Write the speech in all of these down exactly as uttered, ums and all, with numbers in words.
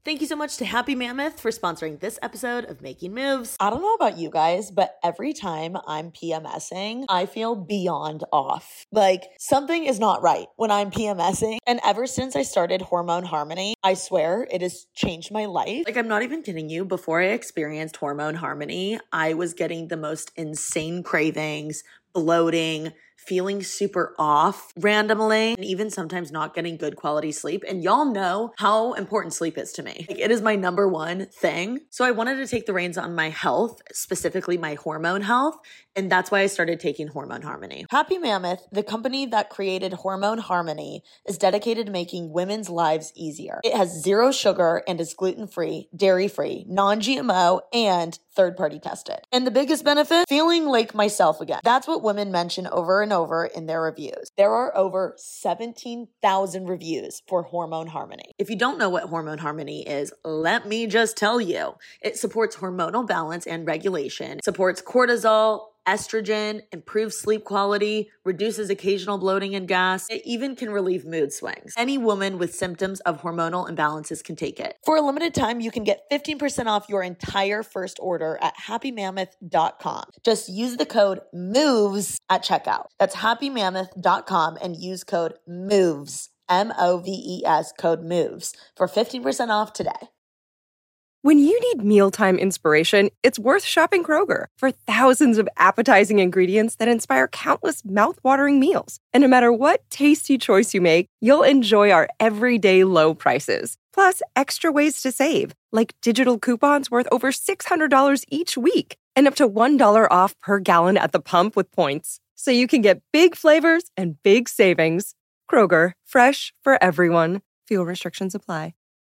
Thank you so much to Happy Mammoth for sponsoring this episode of Making Moves. I don't know about you guys, but every time I'm PMSing, I feel beyond off. Like something is not right when I'm PMSing. And ever since I started Hormone Harmony, I swear it has changed my life. Like, I'm not even kidding you. Before I experienced Hormone Harmony, I was getting the most insane cravings, bloating, feeling super off randomly, and even sometimes not getting good quality sleep. And y'all know how important sleep is to me. Like, it is my number one thing. So I wanted to take the reins on my health, specifically my hormone health. And that's why I started taking Hormone Harmony. Happy Mammoth, the company that created Hormone Harmony, is dedicated to making women's lives easier. It has zero sugar and is gluten-free, dairy-free, non-G M O, and third-party tested. And the biggest benefit? Feeling like myself again. That's what women mention over and over in their reviews. There are over seventeen thousand reviews for Hormone Harmony. If you don't know what Hormone Harmony is, let me just tell you. It supports hormonal balance and regulation, supports cortisol, estrogen, improves sleep quality, reduces occasional bloating and gas. It even can relieve mood swings. Any woman with symptoms of hormonal imbalances can take it. For a limited time, you can get fifteen percent off your entire first order at happy mammoth dot com. Just use the code MOVES at checkout. That's happy mammoth dot com and use code MOVES, M O V E S, code MOVES for fifteen percent off today. When you need mealtime inspiration, it's worth shopping Kroger for thousands of appetizing ingredients that inspire countless mouthwatering meals. And no matter what tasty choice you make, you'll enjoy our everyday low prices. Plus, extra ways to save, like digital coupons worth over six hundred dollars each week and up to one dollar off per gallon at the pump with points. So you can get big flavors and big savings. Kroger, fresh for everyone. Fuel restrictions apply.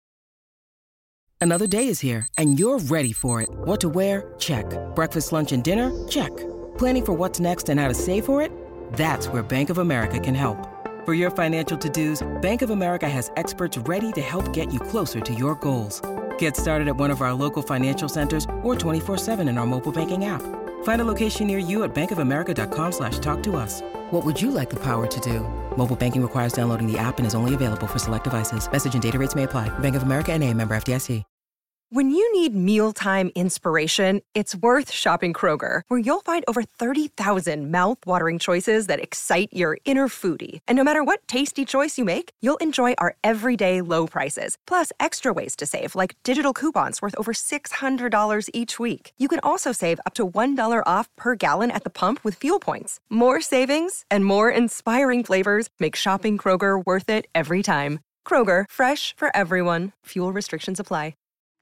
Another day is here, and you're ready for it. What to wear? Check. Breakfast, lunch, and dinner? Check. Planning for what's next and how to save for it? That's where Bank of America can help. For your financial to-dos, Bank of America has experts ready to help get you closer to your goals. Get started at one of our local financial centers or twenty-four seven in our mobile banking app. Find a location near you at bankofamerica.com slash talk to us. What would you like the power to do? Mobile banking requires downloading the app and is only available for select devices. Message and data rates may apply. Bank of America N A, member F D I C. When you need mealtime inspiration, it's worth shopping Kroger, where you'll find over thirty thousand mouth-watering choices that excite your inner foodie. And no matter what tasty choice you make, you'll enjoy our everyday low prices, plus extra ways to save, like digital coupons worth over six hundred dollars each week. You can also save up to one dollar off per gallon at the pump with fuel points. More savings and more inspiring flavors make shopping Kroger worth it every time. Kroger, fresh for everyone. Fuel restrictions apply.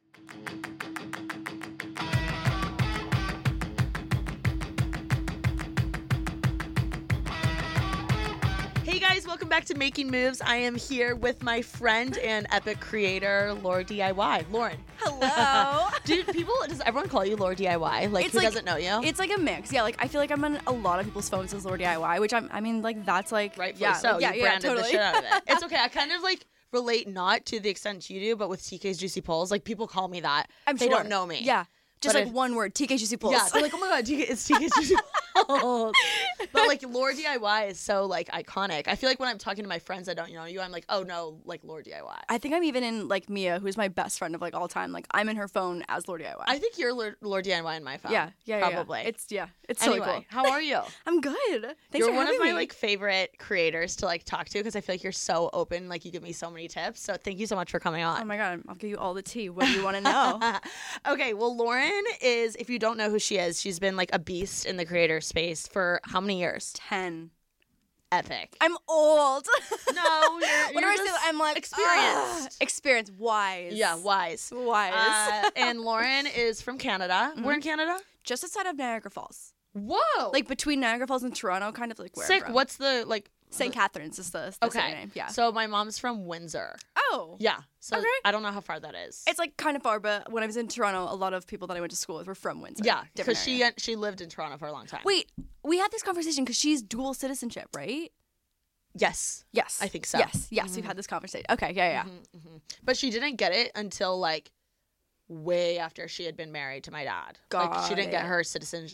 Hey guys, welcome back to Making Moves. I am here with my friend and epic creator, Laura D I Y. Lauren. Hello. Dude, people, does everyone call you Laura D I Y? Like, It's who like- doesn't know you? It's like a mix. Yeah, like I feel like I'm on a lot of people's phones as Laura D I Y, which I'm, I mean, like that's like, Rightfully yeah, so. like, yeah, you yeah, branded totally. the shit out of it. It's okay. I kind of like relate not to the extent you do, but with T K's Juicy Pulls, like people call me that. I'm they sure. don't know me. Yeah. Just But like if- one word, T K Juicy Pulse. Yeah, they're like, oh my god, T K, it's T K's Juicy Pulls. But like Laura D I Y is so like iconic. I feel like when I'm talking to my friends that don't know you, I'm like, oh no, like Laura D I Y. I think I'm even in like Mia, who's my best friend of like all time. Like I'm in her phone as Laura D I Y. I think you're Laura, Laura D I Y in my phone. yeah, yeah, yeah, probably. Yeah. It's yeah, it's anyway, really cool. how are you? I'm good. Thanks you're for one having of my me. like favorite creators to like talk to because I feel like you're so open. Like you give me so many tips. So thank you so much for coming on. Oh my god, I'll give you all the tea. What do you want to know? Okay, well, Lauren is, if you don't know who she is, she's been like a beast in the creator space for how many years? Ten. Epic. I'm old. No, you're, What do you're I say? just I'm like experienced. "Ugh." Experience, wise. Yeah, wise. Wise. Uh, and Lauren is from Canada. We're in Canada? Just outside of Niagara Falls. Whoa. Like between Niagara Falls and Toronto, kind of like where I'm sick. from. What's the, like... Saint Catharines is the, the city Okay. name. Yeah. So my mom's from Windsor. Oh. Yeah. So Okay. I don't know how far that is. It's like kind of far, but when I was in Toronto, a lot of people that I went to school with were from Windsor. Yeah, Different because she area. she lived in Toronto for a long time. Wait, we had this conversation because she's dual citizenship, right? Yes. Yes. I think so. Yes. Yes. We've had this conversation. Okay. Yeah. Yeah. Mm-hmm. But she didn't get it until like way after she had been married to my dad. Like she Got didn't get it. her citizen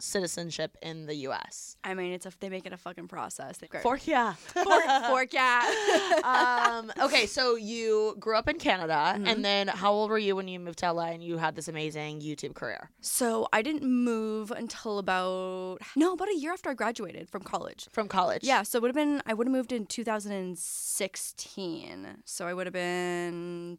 citizenship in the U S? I mean, it's a, they make it a fucking process. They, Fork, yeah. fork, fork, yeah. um, okay, so you grew up in Canada, Mm-hmm. and then how old were you when you moved to L A and you had this amazing YouTube career? So I didn't move until about, no, about a year after I graduated from college. From college? Yeah, so it would have been, I would have moved in two thousand sixteen. So I would have been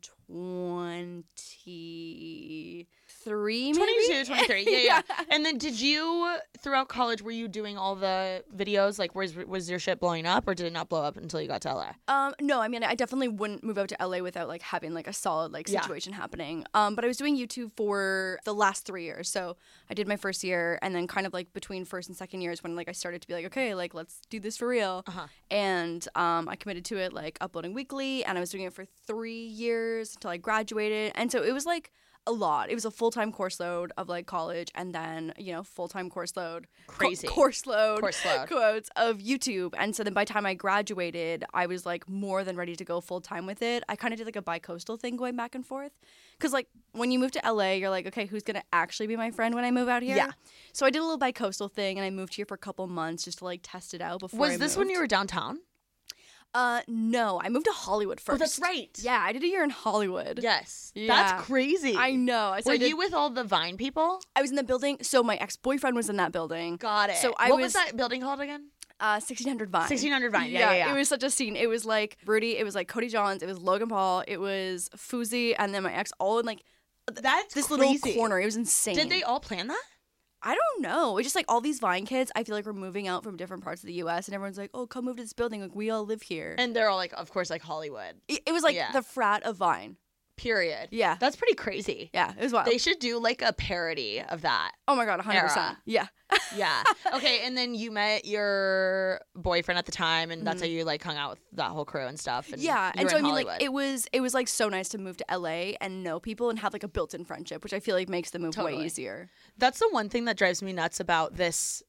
twenty-three, maybe? twenty-two, twenty-three. Yeah, yeah. And then did you, throughout college, were you doing all the videos? Like, was, was your shit blowing up, or did it not blow up until you got to L A? Um, no, I mean, I definitely wouldn't move out to L A without like having like a solid like Yeah. situation happening. Um, but I was doing YouTube for the last three years. So I did my first year, and then kind of like between first and second years when like I started to be like, okay, like let's do this for real. Uh-huh. And um, I committed to it, like uploading weekly, and I was doing it for three years until I graduated. And so it was like a lot. It was a full-time course load of like college, and then, you know, full-time course load. Crazy. Co- course load. Course load. Quotes of YouTube. And so then by the time I graduated, I was like more than ready to go full-time with it. I kind of did like a bi-coastal thing going back and forth. Because like when you move to L A, you're like, okay, who's going to actually be my friend when I move out here? Yeah. So I did a little bi-coastal thing, and I moved here for a couple months just to like test it out before Was I this moved. when you were downtown? Uh, no. I moved to Hollywood first. Oh, that's right. Yeah, I did a year in Hollywood. Yes. Yeah. That's crazy. I know. So Were I did- you with all the Vine people? I was in the building. So my ex-boyfriend was in that building. Got it. So I what was, was that building called again? Uh, sixteen hundred Vine. sixteen hundred Vine. Yeah, yeah, yeah. It was such a scene. It was like Rudy. It was like Cody Johns. It was Logan Paul. It was Fuzi, and then my ex all in like That's this crazy. little corner. It was insane. Did they all plan that? I don't know. It's just like all these Vine kids. I feel like we're moving out from different parts of the U S, and everyone's like, "Oh, come move to this building. Like we all live here." And they're all like, of course, like Hollywood. it, it was like Yeah. the frat of Vine. Period. Yeah. That's pretty crazy. Yeah, it was wild. They should do like a parody of that. oh my god, one hundred Era. percent. Yeah. Yeah. Okay. And then you met your boyfriend at the time, and that's how you like hung out with that whole crew and stuff. And Mm-hmm. Yeah, you and were so I in mean, like Hollywood. it was it was like so nice to move to L A and know people and have like a built-in friendship, which I feel like makes the move Totally. way easier. That's the one thing that drives me nuts about this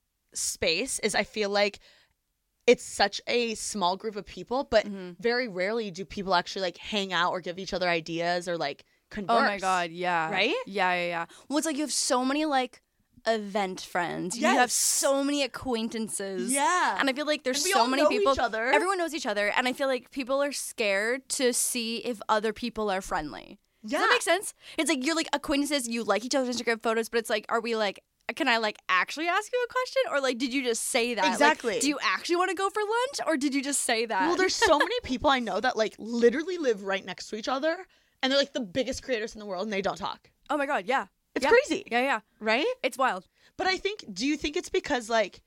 space is I feel like it's such a small group of people, but Mm-hmm. very rarely do people actually like hang out or give each other ideas or like converse. Oh my god, yeah. Right? Yeah, yeah, yeah. Well, it's like you have so many like event friends. You have Yes. so many acquaintances. Yeah. And I feel like there's And we so all many know people. each other. Everyone knows each other, and I feel like people are scared to see if other people are friendly. Does Yeah. that make sense? It's like you're like acquaintances, you like each other's Instagram photos, but it's like, are we like, can I like actually ask you a question? Or like, did you just say that? Like, Exactly. do you actually want to go for lunch? Or did you just say that? Well, there's so many people I know that like literally live right next to each other, and they're like the biggest creators in the world, and they don't talk. oh my God, yeah. It's Yeah. crazy. Yeah, yeah. Right? It's wild. But I think, do you think it's because like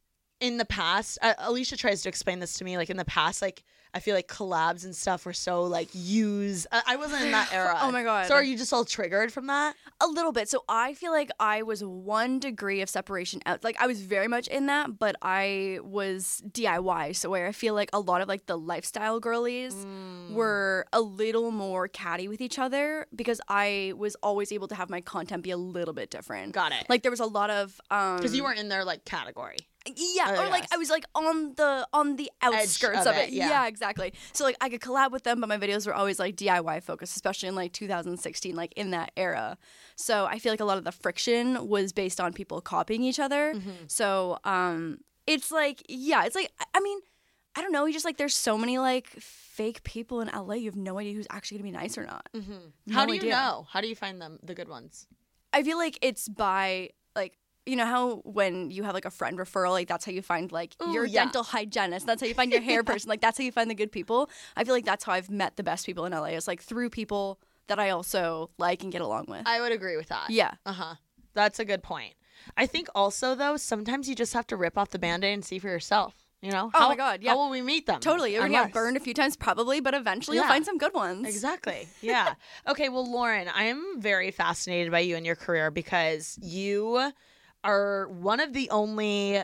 in the past, uh, Alicia tries to explain this to me, like in the past, like I feel like collabs and stuff were so like used. I, I wasn't in that era. Oh my God. So are you just all triggered from that? A little bit. So I feel like I was one degree of separation out. Like I was very much in that, but I was D I Y. So where I feel like a lot of like the lifestyle girlies Mm. were a little more catty with each other because I was always able to have my content be a little bit different. Got it. Like there was a lot of um Because you weren't in their like category. yeah, Oh, or like yes. I was like on the on the outskirts of of, it, it. yeah. exactly. So like I could collab with them, but my videos were always like D I Y focused, especially in like two thousand sixteen, like in that era. So I feel like a lot of the friction was based on people copying each other. Mm-hmm. So um, it's like yeah, it's like I- I mean, I don't know. You just like there's so many like fake people in L A. You have no idea who's actually gonna be nice or not. Mm-hmm. How No do you idea. know? How do you find them, the good ones? I feel like it's by like you know how when you have like a friend referral, like that's how you find like Ooh, your yeah. dental hygienist. That's how you find your hair person. Like that's how you find the good people. I feel like that's how I've met the best people in L A. It's like through people that I also like and get along with. I would agree with that. yeah. Uh huh. That's a good point. I think also though sometimes you just have to rip off the Band-Aid and see for yourself. You know? Oh How- my God, yeah. How will we meet them? Totally. You're gonna Unless- get burned a few times probably, but eventually Yeah. you'll find some good ones. Exactly. Yeah. Okay. Well, Lauren, I am very fascinated by you and your career because you are one of the only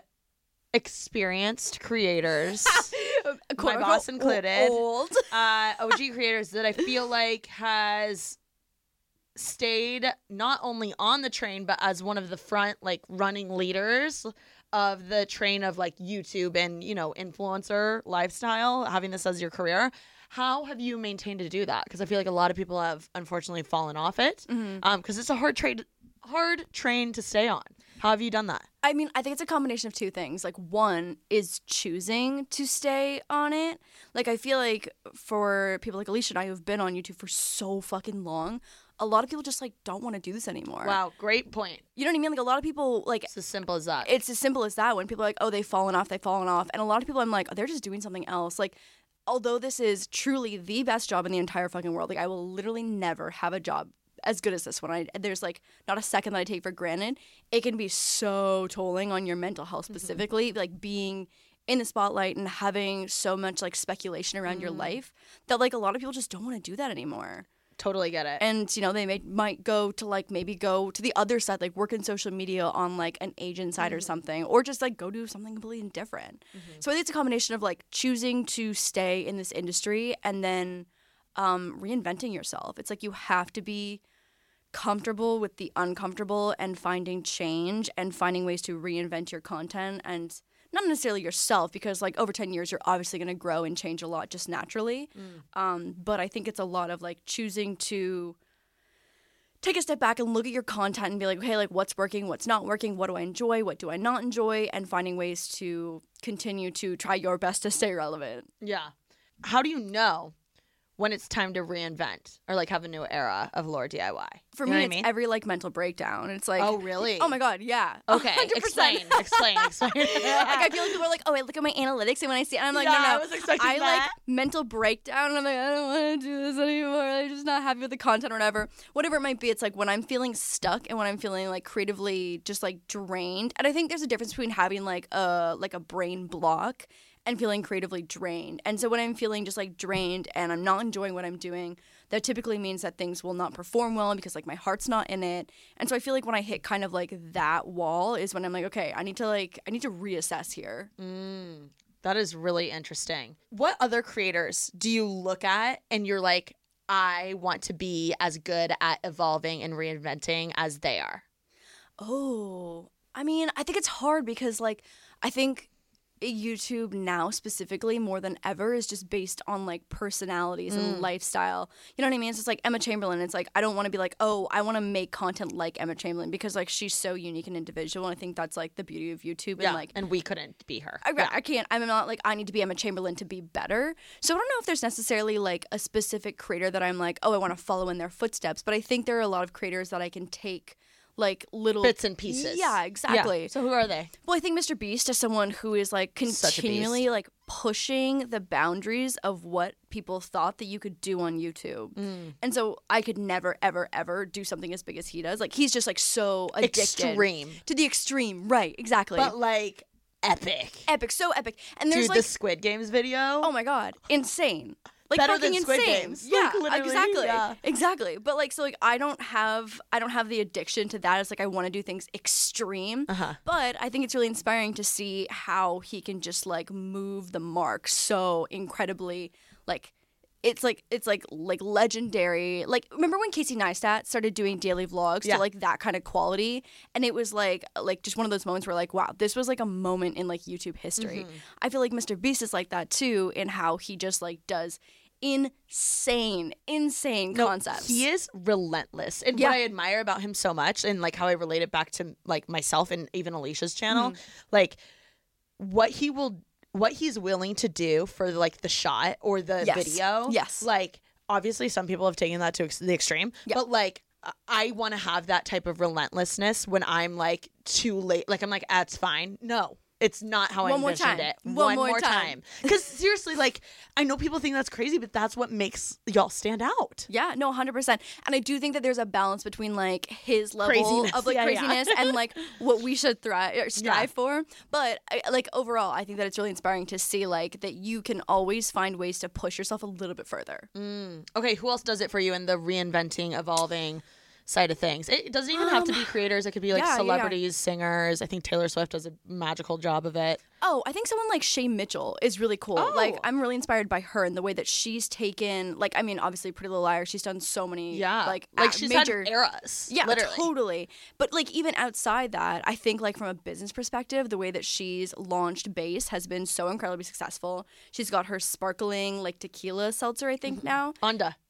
experienced creators, Quote, my boss unquote, included, Old. uh, O G creators that I feel like has stayed not only on the train but as one of the front like running leaders of the train of like YouTube and, you know, influencer lifestyle, having this as your career. How have you maintained to do that? Because I feel like a lot of people have unfortunately fallen off it because Mm-hmm. um, it's a hard trade, hard train to stay on. How have you done that? I mean, I think it's a combination of two things. Like, one is choosing to stay on it. Like, I feel like for people like Alicia and I who've been on YouTube for so fucking long, a lot of people just, like, don't want to do this anymore. Wow, great point. You know what I mean? Like, a lot of people, like... It's as simple as that. It's as simple as that. When people are like, oh, they've fallen off, they've fallen off. And a lot of people, I'm like, oh, they're just doing something else. Like, although this is truly the best job in the entire fucking world, like, I will literally never have a job as good as this one. I, there's, like, not a second that I take for granted. It can be so tolling on your mental health specifically, mm-hmm. like, being in the spotlight and having so much, like, speculation around mm-hmm. your life that, like, a lot of people just don't want to do that anymore. Totally get it. And, you know, they may, might go to, like, maybe go to the other side, like, work in social media on, like, an agent side mm-hmm. or something, or just, like, go do something completely different. Mm-hmm. So I think it's a combination of, like, choosing to stay in this industry and then um, reinventing yourself. It's like you have to be comfortable with the uncomfortable and finding change and finding ways to reinvent your content and not necessarily yourself, because like over ten years you're obviously going to grow and change a lot just naturally. Mm. Um, but I think it's a lot of like choosing to take a step back and look at your content and be like, okay, like what's working, what's not working, what do I enjoy, what do I not enjoy, and finding ways to continue to try your best to stay relevant. Yeah. How do you know when it's time to reinvent or like have a new era of Laura D I Y? For you me, know it's I mean? every like mental breakdown. It's like, oh really? Oh my god, yeah. Okay, one hundred percent. explain, explain, explain. Like I feel like people are like, oh, I look at my analytics and when I see it, I'm like, yeah, no, no. I was expecting I that. like mental breakdown and I'm like, I don't want to do this anymore. I'm just not happy with the content or whatever. Whatever it might be, it's like when I'm feeling stuck and when I'm feeling like creatively just like drained. And I think there's a difference between having like a like a brain block and feeling creatively drained. And so when I'm feeling just like drained and I'm not enjoying what I'm doing, that typically means that things will not perform well because like my heart's not in it. And so I feel like when I hit kind of like that wall is when I'm like, okay, I need to like, I need to reassess here. Mm, that is really interesting. What other creators do you look at and you're like, I want to be as good at evolving and reinventing as they are? Oh, I mean, I think it's hard because like, I think YouTube now specifically more than ever is just based on like personalities mm. and lifestyle. You know what I mean? It's just like Emma Chamberlain. It's like I don't want to be like, oh, I want to make content like Emma Chamberlain because like she's so unique and individual. And I think that's like the beauty of YouTube. Yeah, and like, and we couldn't be her. I, yeah. I can't. I'm not like I need to be Emma Chamberlain to be better. So I don't know if there's necessarily like a specific creator that I'm like, oh, I want to follow in their footsteps. But I think there are a lot of creators that I can take like little bits and pieces. Yeah, exactly. Yeah. So who are they? Well, I think Mister Beast is someone who is like continually like pushing the boundaries of what people thought that you could do on YouTube. Mm. And so I could never, ever, ever do something as big as he does. Like he's just like so addicted. Extreme. To the extreme. Right, exactly. But like epic. Epic, so epic. And there's Dude, like the Squid Games video. Oh my god, insane. Like better fucking than Squid insane. Games. Yeah, like, exactly. Yeah. Exactly. But like so like I don't have I don't have the addiction to that. It's like I want to do things extreme. Uh-huh. But I think it's really inspiring to see how he can just like move the mark so incredibly like it's like it's like like legendary. Like remember when Casey Neistat started doing daily vlogs yeah. to like that kind of quality, and it was like like just one of those moments where like wow, this was like a moment in like YouTube history. Mm-hmm. I feel like Mister Beast is like that too in how he just like does insane, insane no, concepts. He is relentless, and yeah. what I admire about him so much, and like how I relate it back to like myself and even Alicia's channel, mm-hmm. like what he will. What he's willing to do for like the shot or the yes. video. Yes. Like obviously some people have taken that to ex- the extreme, yeah. but like I want to have that type of relentlessness when I'm like too late. Like I'm like, ah, it's fine. No. It's not how One I more envisioned time. it. One, One more more time. Because seriously, like, I know people think that's crazy, but that's what makes y'all stand out. Yeah, no, one hundred percent. And I do think that there's a balance between, like, his level craziness. of, like, yeah, craziness yeah. and, like, what we should thrive or strive yeah. for. But, I, like, overall, I think that it's really inspiring to see, like, that you can always find ways to push yourself a little bit further. Mm. Okay, who else does it for you in the reinventing, evolving side of things? It doesn't even um, have to be creators. It could be like yeah, celebrities, yeah. singers. I think Taylor Swift does a magical job of it. Oh, I think someone like Shay Mitchell is really cool. Oh. Like, I'm really inspired by her and the way that she's taken, like, I mean, obviously Pretty Little Liars, she's done so many, yeah. like, like uh, she's major had eras. Yeah, literally. totally. But, like, even outside that, I think, like, from a business perspective, the way that she's launched Base has been so incredibly successful. She's got her sparkling, like, tequila seltzer, I think, mm-hmm. now. Onda.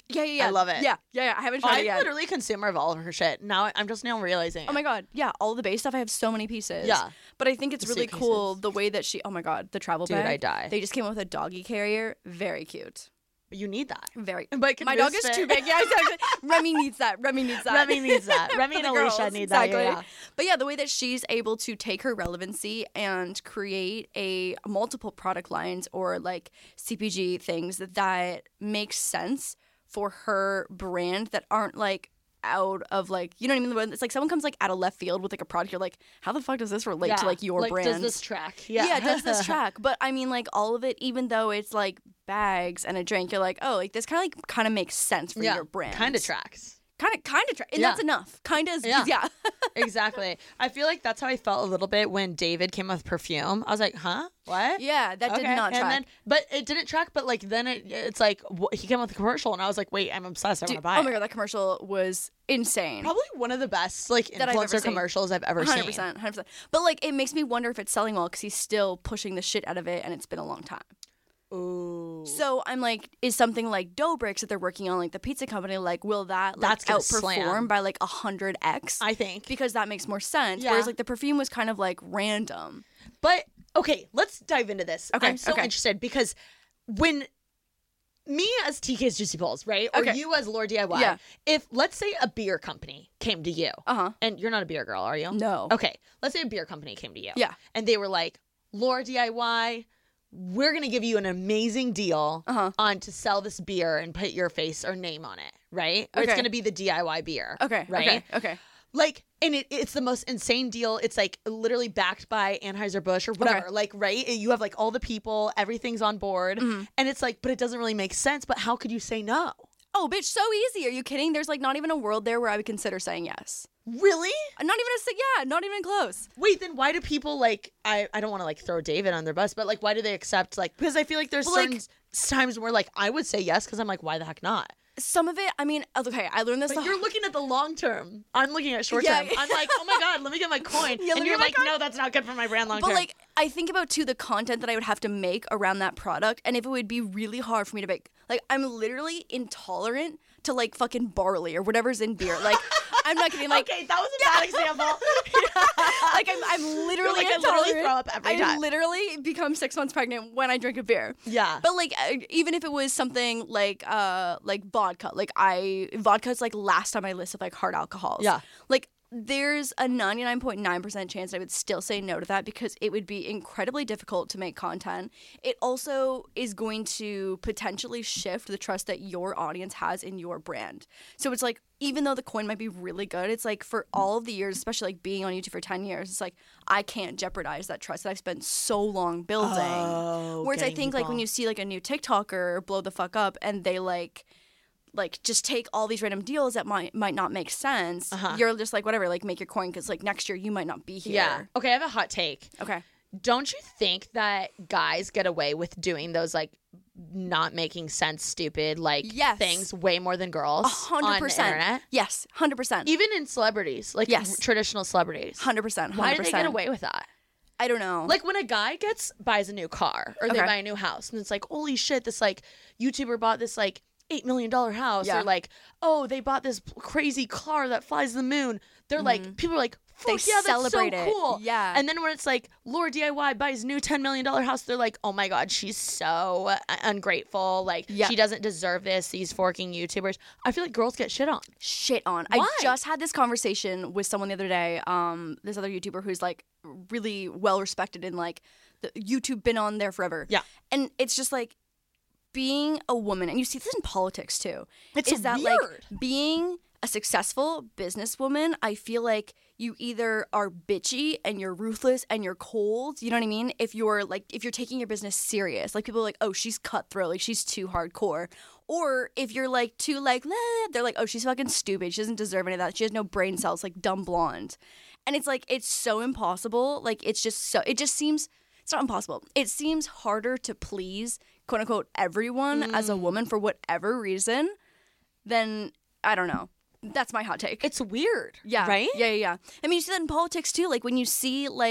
Yeah, yeah, yeah. I love it. Yeah, yeah, yeah. I haven't tried I'm it yet. literally a consumer of all of her shit. Now I'm just now realizing. Oh my god, yeah, all the base stuff. I have so many pieces. Yeah. But I think it's The really suitcases. cool the way that she. Oh my god, the travel Dude, bag. I die. They just came up with a doggy carrier. Very cute. You need that. Very. But can My dog Moose is fit? too big. Yeah, exactly. Remy needs that. Remy needs that. Remy needs that. Remy For and the Alicia girls, need that. exactly. Yeah, yeah. But yeah, the way that she's able to take her relevancy and create a multiple product lines or like C P G things that that makes sense for her brand that aren't like out of like, you know what I mean? It's like someone comes like out of left field with like a product. You're like, how the fuck does this relate Yeah. to like your like, brand? Does this track? Yeah. Yeah. does this track? But I mean, like all of it, even though it's like bags and a drink, you're like, oh, like this kind of like kind of makes sense for yeah. your brand. Kind of tracks. Kind of, kind of, tra- and Yeah. that's enough. Kind of, Yeah. yeah. Exactly. I feel like that's how I felt a little bit when David came with perfume. I was like, huh? What? Yeah, that did not track. And then, but it didn't track. But like then it, it's like wh- he came with a commercial, and I was like, wait, I'm obsessed. I want Dude, to buy oh it. my god, that commercial was insane. Probably one of the best like That I've ever influencer seen. commercials I've ever one hundred seen. percent, one hundred percent. But like, it makes me wonder if it's selling well because he's still pushing the shit out of it, and it's been a long time. Ooh. So I'm like, is something like Dobrik's that they're working on, like the pizza company, like will that like That's gonna outperform slam. by like a hundred x? I think. Because that makes more sense. Yeah. Whereas like the perfume was kind of like random. But okay, let's dive into this. Okay, I'm so okay. interested because when me as T K's Juicy Balls, right? Or Okay. you as Lord D I Y, Yeah. if let's say a beer company came to you, Uh-huh. and you're not a beer girl, are you? No. Okay, let's say a beer company came to you. Yeah. And they were like, Lord D I Y, we're going to give you an amazing deal Uh-huh. on to sell this beer and put your face or name on it, right? Or it's Okay. going to be the D I Y beer. Okay. Right? Okay. Okay. Like, and it, it's the most insane deal. It's like literally backed by Anheuser-Busch or whatever. Okay. Like, right? You have like all the people, everything's on board. Mm-hmm. And it's like, but it doesn't really make sense. But how could you say no? Oh, bitch, so easy. Are you kidding? There's like not even a world there where I would consider saying yes. Really? Not even a say yeah, not even close. Wait, then why do people like, I, I don't want to like throw David on their bus, but like, why do they accept like, because I feel like there's Well, certain like- s- times where like I would say yes because I'm like, why the heck not? Some of it, I mean, okay, I learned this. But the- you're looking at the long term. I'm looking at short Yeah. term. I'm like, oh my God, let me get my coin. Yeah, let and me you're get my like, coin. no, that's not good for my brand long But term. like, I think about too the content that I would have to make around that product, and if it would be really hard for me to make. Like, I'm literally intolerant to like fucking barley or whatever's in beer. Like, I'm not kidding. Like, okay, that was a bad example. like I'm, I'm literally like, I literally intolerant. throw up every I time. literally become six months pregnant when I drink a beer. Yeah. But like, uh, even if it was something like, uh, like vodka, like I vodka is like last on my list of like hard alcohols. Yeah. Like, there's a ninety-nine point nine percent chance I would still say no to that because it would be incredibly difficult to make content. It also is going to potentially shift the trust that your audience has in your brand. So it's like, even though the coin might be really good, it's like for all of the years, especially like being on YouTube for ten years, it's like I can't jeopardize that trust that I've spent so long building. Oh, Whereas I getting think like when people. you see like a new TikToker blow the fuck up and they like like just take all these random deals that might might not make sense, Uh-huh. you're just like, whatever, like make your coin because like next year you might not be here. Yeah. Okay, I have a hot take. Okay. Don't you think that guys get away with doing those like not making sense, stupid like Yes. things way more than girls A hundred on the percent. internet? Yes. Hundred percent. Even in celebrities, like Yes. r- traditional celebrities. Hundred percent. Why do they get away with that? I don't know. Like when a guy gets buys a new car or they Okay. buy a new house and it's like, holy shit, this like YouTuber bought this like eight million dollar house. Yeah. Or like, oh, they bought this crazy car that flies the moon. They're like, people are like, They fuck yeah, that's celebrate so it. cool. Yeah. And then when it's like Laura D I Y buys new ten million dollar house, they're like, oh my God, she's so uh, ungrateful. Like Yeah. she doesn't deserve this. These forking YouTubers. I feel like girls get shit on. shit on. Why? I just had this conversation with someone the other day. Um, this other YouTuber who's like really well respected in like the YouTube, been on there forever. Yeah. And it's just like being a woman, and you see this in politics too. It's is that weird. like being a successful businesswoman? I feel like you either are bitchy and you're ruthless and you're cold. You know what I mean? If you're like, if you're taking your business serious, like people are like, oh, she's cutthroat, like she's too hardcore. Or if you're like too like, "Nah," they're like, oh, she's fucking stupid. She doesn't deserve any of that. She has no brain cells, like dumb blonde. And it's like, it's so impossible. Like it's just so, it just seems, it's not impossible. It seems harder to please, quote unquote, everyone as a woman for whatever reason than, I don't know. That's my hot take. It's weird. Yeah. Right? Yeah, yeah, yeah. I mean, you see that in politics too. Like when you see like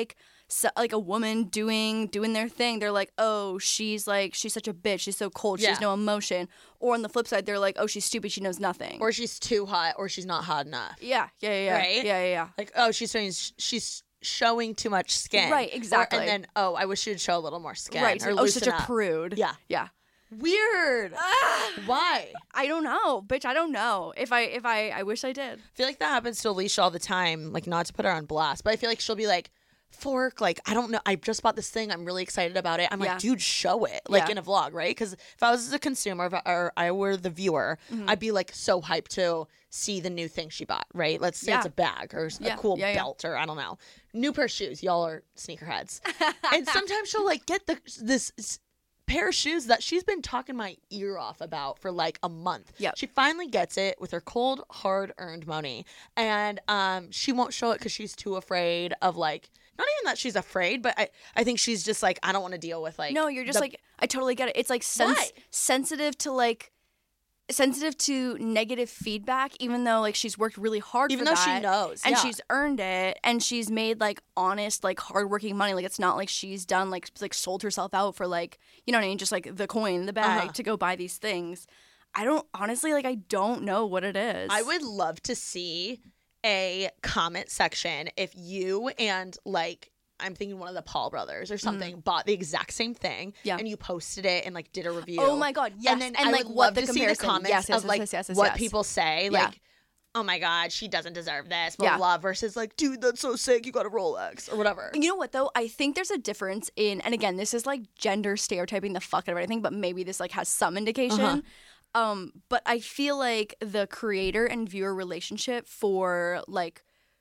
so, like a woman doing doing their thing, they're like, oh, she's like she's such a bitch, she's so cold, she Yeah. has no emotion. Or on the flip side, they're like, oh, she's stupid, she knows nothing. Or she's too hot, or she's not hot enough. yeah, yeah, yeah, yeah, Right? yeah, yeah, yeah. Like, oh, she's showing she's showing too much skin. Right, exactly. Or, and then, oh, I wish she would show a little more skin. Right. Or Oh, such loosen a up. prude. Yeah. Yeah. Weird. Why? I don't know, bitch. I don't know. If I if I I wish I did. I feel like that happens to Alicia all the time. Like, not to put her on blast, but I feel like she'll be like, Fork, like, I don't know. I just bought this thing. I'm really excited about it. I'm Yeah. like, dude, show it. Like, Yeah. in a vlog, right? Because if I was a consumer if I- or I were the viewer, Mm-hmm. I'd be like so hyped to see the new thing she bought, right? Let's say Yeah. it's a bag or s- Yeah. a cool Yeah, yeah. belt or I don't know. New pair of shoes. Y'all are sneakerheads. And sometimes she'll like get the this s- pair of shoes that she's been talking my ear off about for like a month. Yep. She finally gets it with her cold, hard earned money. And um she won't show it because she's too afraid of like not even that she's afraid, but I, I think she's just like, I don't want to deal with like No, you're just the- like I totally get it. It's like sens- Why? sensitive to like sensitive to negative feedback, even though like she's worked really hard Even for though she that, knows, and yeah. she's earned it, and she's made like honest, like hardworking money. Like it's not like she's done like like sold herself out for like you know what I mean, just like the coin, the bag Uh-huh. to go buy these things. I don't honestly like I don't know what it is. I would love to see a comment section if you and like I'm thinking one of the Paul brothers or something bought the exact same thing Mm. Yeah. and you posted it and like did a review. Oh my God, yes. And then And, I like, would what love the to see the comparison- comments yes, yes, of yes, like yes, yes, yes, what yes. people say Yeah. like oh my God, she doesn't deserve this, blah, Yeah. blah, versus like, dude, that's so sick, you got a Rolex or whatever. You know what though? I think there's a difference in, and again, this is like gender stereotyping the fuck out of everything, but maybe this like has some indication. Uh-huh. Um, but I feel like the creator and viewer relationship for like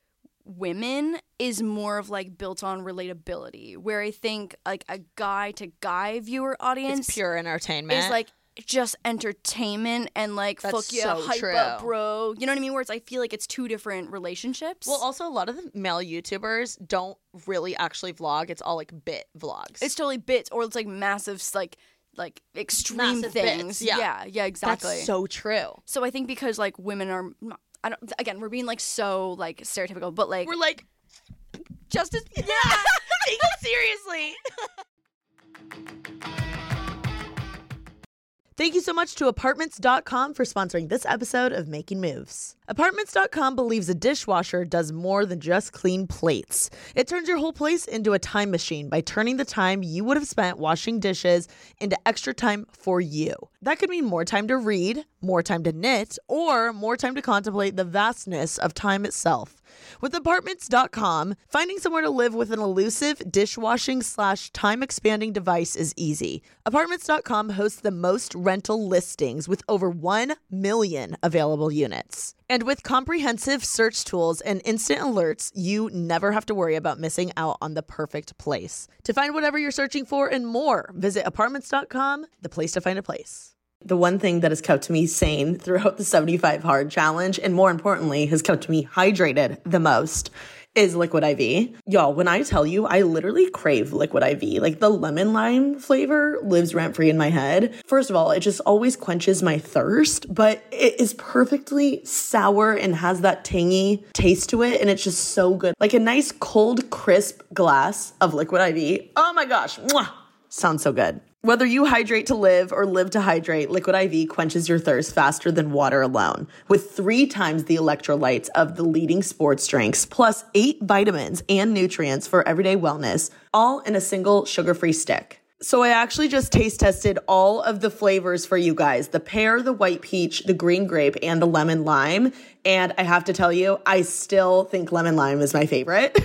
women is more of like built on relatability, where I think like a guy to guy viewer audience It's pure entertainment. is like just entertainment and like That's fuck yeah, so hype true. up, bro. You know what I mean? Whereas I feel like it's two different relationships. Well, also a lot of the male YouTubers don't really actually vlog. It's all like bit vlogs. It's totally bits, or it's like massive, like like extreme Massive things. bits, yeah. yeah, yeah, exactly. That's so true. So I think because like women are, not, I don't. Again, we're being like so like stereotypical, but like We're like, just as yeah, take it seriously. Thank you so much to Apartments dot com for sponsoring this episode of Making Moves. Apartments dot com believes a dishwasher does more than just clean plates. It turns your whole place into a time machine by turning the time you would have spent washing dishes into extra time for you. That could mean more time to read, more time to knit, or more time to contemplate the vastness of time itself. With Apartments dot com, finding somewhere to live with an elusive dishwashing slash time expanding device is easy. Apartments dot com hosts the most rental listings with over one million available units. And with comprehensive search tools and instant alerts, you never have to worry about missing out on the perfect place. To find whatever you're searching for and more, visit Apartments dot com, the place to find a place. The one thing that has kept me sane throughout the seventy-five hard challenge, and more importantly, has kept me hydrated the most, is Liquid I V. Y'all, when I tell you, I literally crave Liquid I V. Like, the lemon lime flavor lives rent-free in my head. First of all, it just always quenches my thirst, but it is perfectly sour and has that tangy taste to it, and it's just so good. Like a nice, cold, crisp glass of Liquid I V. Oh my gosh. Mwah! Sounds so good. Whether you hydrate to live or live to hydrate, Liquid I V quenches your thirst faster than water alone. With three times the electrolytes of the leading sports drinks, plus eight vitamins and nutrients for everyday wellness, all in a single sugar-free stick. So I actually just taste tested all of the flavors for you guys. The pear, the white peach, the green grape, and the lemon lime. And I have to tell you, I still think lemon lime is my favorite.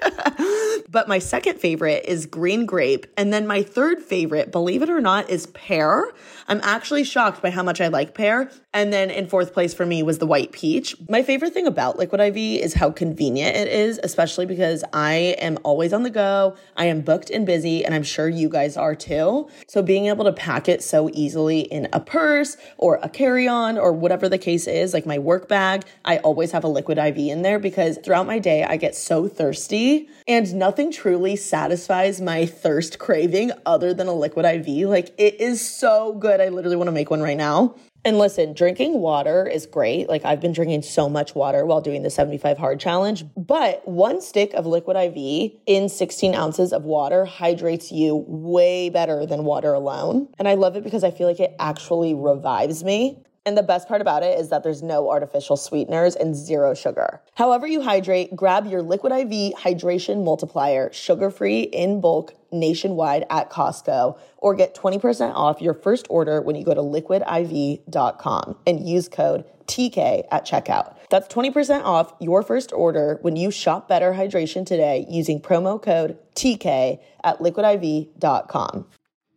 But my second favorite is green grape. And then my third favorite, believe it or not, is pear. I'm actually shocked by how much I like pear. And then in fourth place for me was the white peach. My favorite thing about Liquid I V is how convenient it is, especially because I am always on the go. I am booked and busy, and I'm sure you guys are too. So being able to pack it so easily in a purse or a carry-on or whatever the case is, like my work bag, I always have a Liquid I V in there because throughout my day, I get so thirsty, and nothing truly satisfies my thirst craving other than a Liquid I V. Like, it is so good. I literally want to make one right now. And listen, drinking water is great. Like I've been drinking so much water while doing the seventy-five hard challenge, but one stick of Liquid I V in sixteen ounces of water hydrates you way better than water alone. And I love it because I feel like it actually revives me. And the best part about it is that there's no artificial sweeteners and zero sugar. However you hydrate, grab your Liquid I V Hydration Multiplier, sugar-free in bulk nationwide at Costco, or get twenty percent off your first order when you go to liquid I V dot com and use code T K at checkout. That's twenty percent off your first order when you shop Better Hydration today using promo code T K at liquid I V dot com.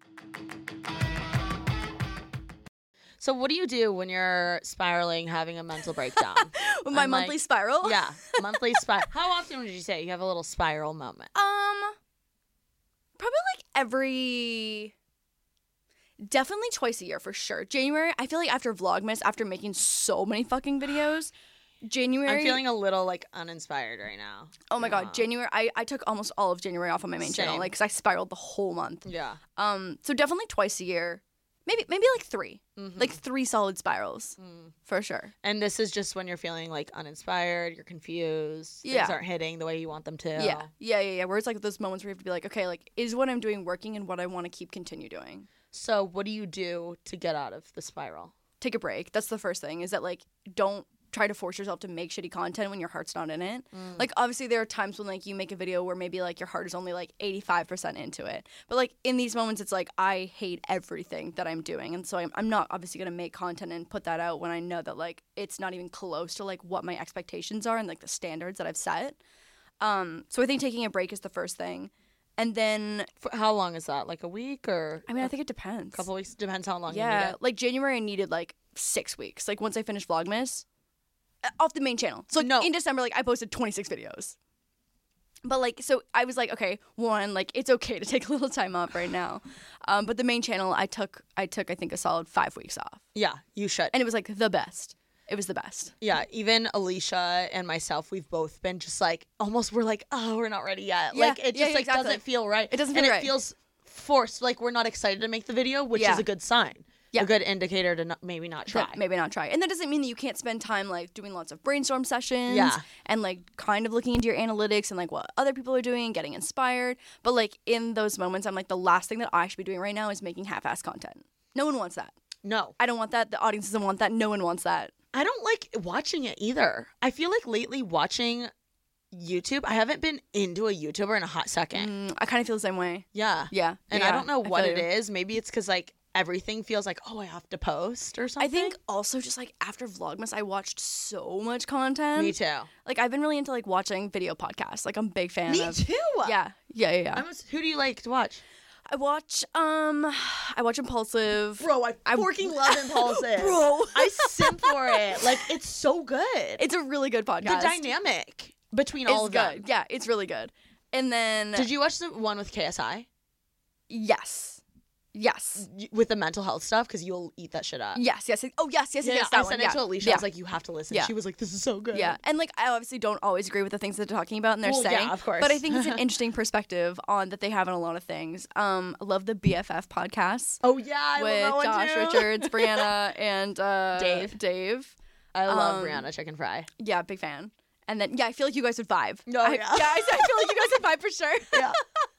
So what do you do when you're spiraling, having a mental breakdown? With my I'm monthly like- spiral? Yeah, monthly spiral. How often would you say you have a little spiral moment? Um, probably like every, definitely twice a year for sure. January, I feel like after Vlogmas, after making so many fucking videos, January. I'm feeling a little like uninspired right now. Oh my Yeah. god, January. I, I took almost all of January off on my main channel, Same. like because I spiraled the whole month. Yeah. Um, so definitely twice a year, maybe maybe like three, Mhm. like three solid spirals Mm. for sure. And this is just when you're feeling like uninspired, you're confused, Yeah. things aren't hitting the way you want them to. Yeah, yeah, yeah, yeah. Where it's like those moments where you have to be like, okay, like is what I'm doing working and what I want to keep continue doing. So what do you do to get out of the spiral? Take a break. That's the first thing. Is that like don't try to force yourself to make shitty content when your heart's not in it. Mm. Like obviously there are times when like you make a video where maybe like your heart is only like eighty-five percent into it. But like in these moments it's like I hate everything that I'm doing, and so I'm, I'm not obviously going to make content and put that out when I know that like it's not even close to like what my expectations are and like the standards that I've set. Um so I think taking a break is the first thing. And then For how long is that? Like a week or I mean I think it depends. a couple weeks? Depends how long you Yeah, need it. like January I needed like six weeks. Like once I finished Vlogmas, uh, off the main channel. So like, No. in December, like I posted twenty-six videos. But like, so I was like, okay, one, like it's okay to take a little time off right now. Um, but the main channel, I took, I took, I think a solid five weeks off, Yeah, you should. and it was like the best. It was the best. Yeah, even Alicia and myself, we've both been just like, almost we're like, oh, we're not ready yet. Yeah, like, it yeah, just like exactly. doesn't feel right. It doesn't and feel it right. feels forced. Like we're not excited to make the video, which Yeah. is a good sign. Yeah. A good indicator to not, maybe not try. But maybe not try. And that doesn't mean that you can't spend time like doing lots of brainstorm sessions Yeah. and like kind of looking into your analytics and like what other people are doing, getting inspired. But like in those moments, I'm like, the last thing that I should be doing right now is making half-ass content. No one wants that. No, I don't want that. The audience doesn't want that. No one wants that. I don't like watching it either. I feel like lately watching YouTube, I haven't been into a YouTuber in a hot second. Mm, I kind of feel the same way. Yeah. Yeah. And yeah, I don't know what feel it you. is. Maybe it's because like everything feels like, oh, I have to post or I something. think also just like after Vlogmas, I watched so much content. Me too. Like I've been really into like watching video podcasts. Like I'm a big fan Me of. too. Yeah. Yeah. Yeah. Yeah. I was, who do you like to watch? I watch um I watch Impulsive. Bro, I I- fucking love Impulsive. Bro. I simp for it. Like, it's so good. It's a really good podcast. the dynamic between is all of good. them. Yeah, it's really good. And then Did you watch the one with K S I? yes. Yes. Y- With the mental health stuff? Because you'll eat that shit up. Yes, yes. Oh, yes, yes, Yeah, yes. I That sent one. it to yeah. Alicia. Yeah. I was like, you have to listen. Yeah. She was like, this is so good. Yeah, and like I obviously don't always agree with the things that they're talking about and they're Well, yeah, saying, of course. but I think it's an interesting perspective on that they have on a lot of things. Um, I love the B F F podcast Oh, yeah. I with love that one Josh too. Richards, Brianna, and uh, Dave. Dave, I love Um, Brianna Chicken Fry. yeah, big fan. And then yeah, I feel like you guys would vibe. Oh, I, yeah. yeah, I, I feel like you guys would vibe for sure. Yeah.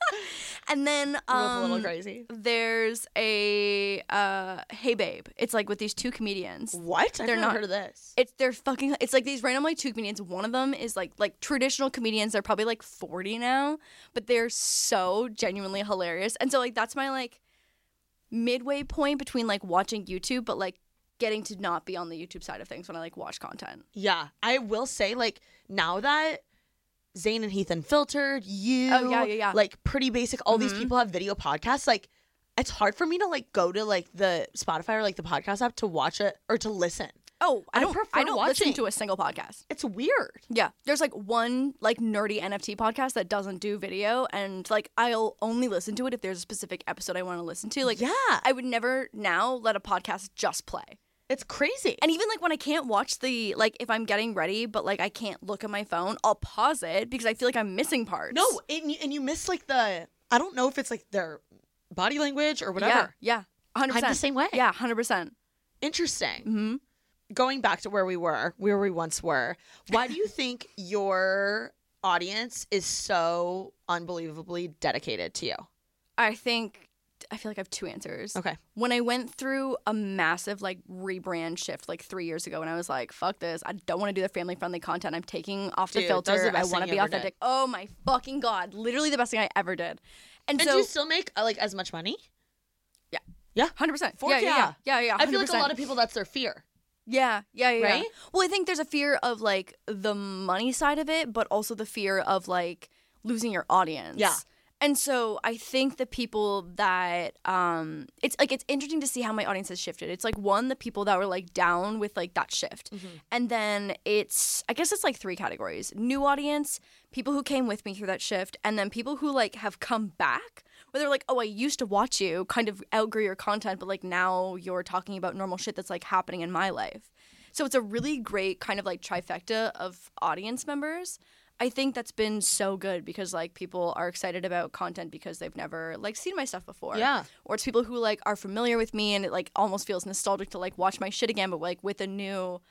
And then We're both a little um, crazy. there's a uh, Hey Babe. It's like with these two comedians. What? I've They're never not- heard of this. It's they're fucking. It's like these random like two comedians. One of them is like like traditional comedians. They're probably like forty now, but they're so genuinely hilarious. And so like that's my like midway point between like watching YouTube, but like getting to not be on the YouTube side of things when I like watch content. Yeah. I will say, like, now that Zayn and Heath Unfiltered, you, Oh, yeah, yeah, yeah. like Pretty Basic, all these Mhm. people have video podcasts. Like, it's hard for me to like go to like the Spotify or like the podcast app to watch it or to listen. Oh, I I don't. prefer I don't watching. listen to a single podcast. It's weird. Yeah, there's like one like nerdy N F T podcast that doesn't do video, and like I'll only listen to it if there's a specific episode I want to listen to. Like, Yeah. I would never now let a podcast just play. It's crazy. And even like when I can't watch the like if I'm getting ready, but like I can't look at my phone, I'll pause it because I feel like I'm missing parts. no, and you, and you miss like the, I don't know if it's like their body language or whatever. Yeah, yeah, hundred percent. I'm the same way. Yeah, hundred percent. Interesting. Mm-hmm. Going back to where we were, where we once were, why do you think your audience is so unbelievably dedicated to you? I think I feel like I have two answers. Okay. When I went through a massive like rebrand shift like three years ago, and I was like, "Fuck this! I don't want to do the family friendly content. I'm taking off the Dude, filter. that was the I best want to thing be you ever authentic." did. Oh my fucking god! Literally the best thing I ever did. And, And so do you still make uh, like as much money? Yeah. Yeah. one hundred percent. Fuck Yeah, yeah, yeah. yeah, yeah, yeah. I feel like a one hundred percent. lot of people, that's their fear. Yeah, yeah, yeah. Right? Yeah. Well, I think there's a fear of like the money side of it, but also the fear of like losing your audience. Yeah. And so I think the people that um it's like it's interesting to see how my audience has shifted. It's like one, the people that were like down with like that shift. Mm-hmm. And then it's I guess it's like three categories. New audience, people who came with me through that shift, and then people who like have come back where they're like, "Oh, I used to watch you, kind of outgrew your content, but like now you're talking about normal shit that's like happening in my life." So it's a really great kind of like trifecta of audience members. I think that's been so good because like people are excited about content because they've never like seen my stuff before. Yeah. Or it's people who like are familiar with me and it like almost feels nostalgic to like watch my shit again, but like with a new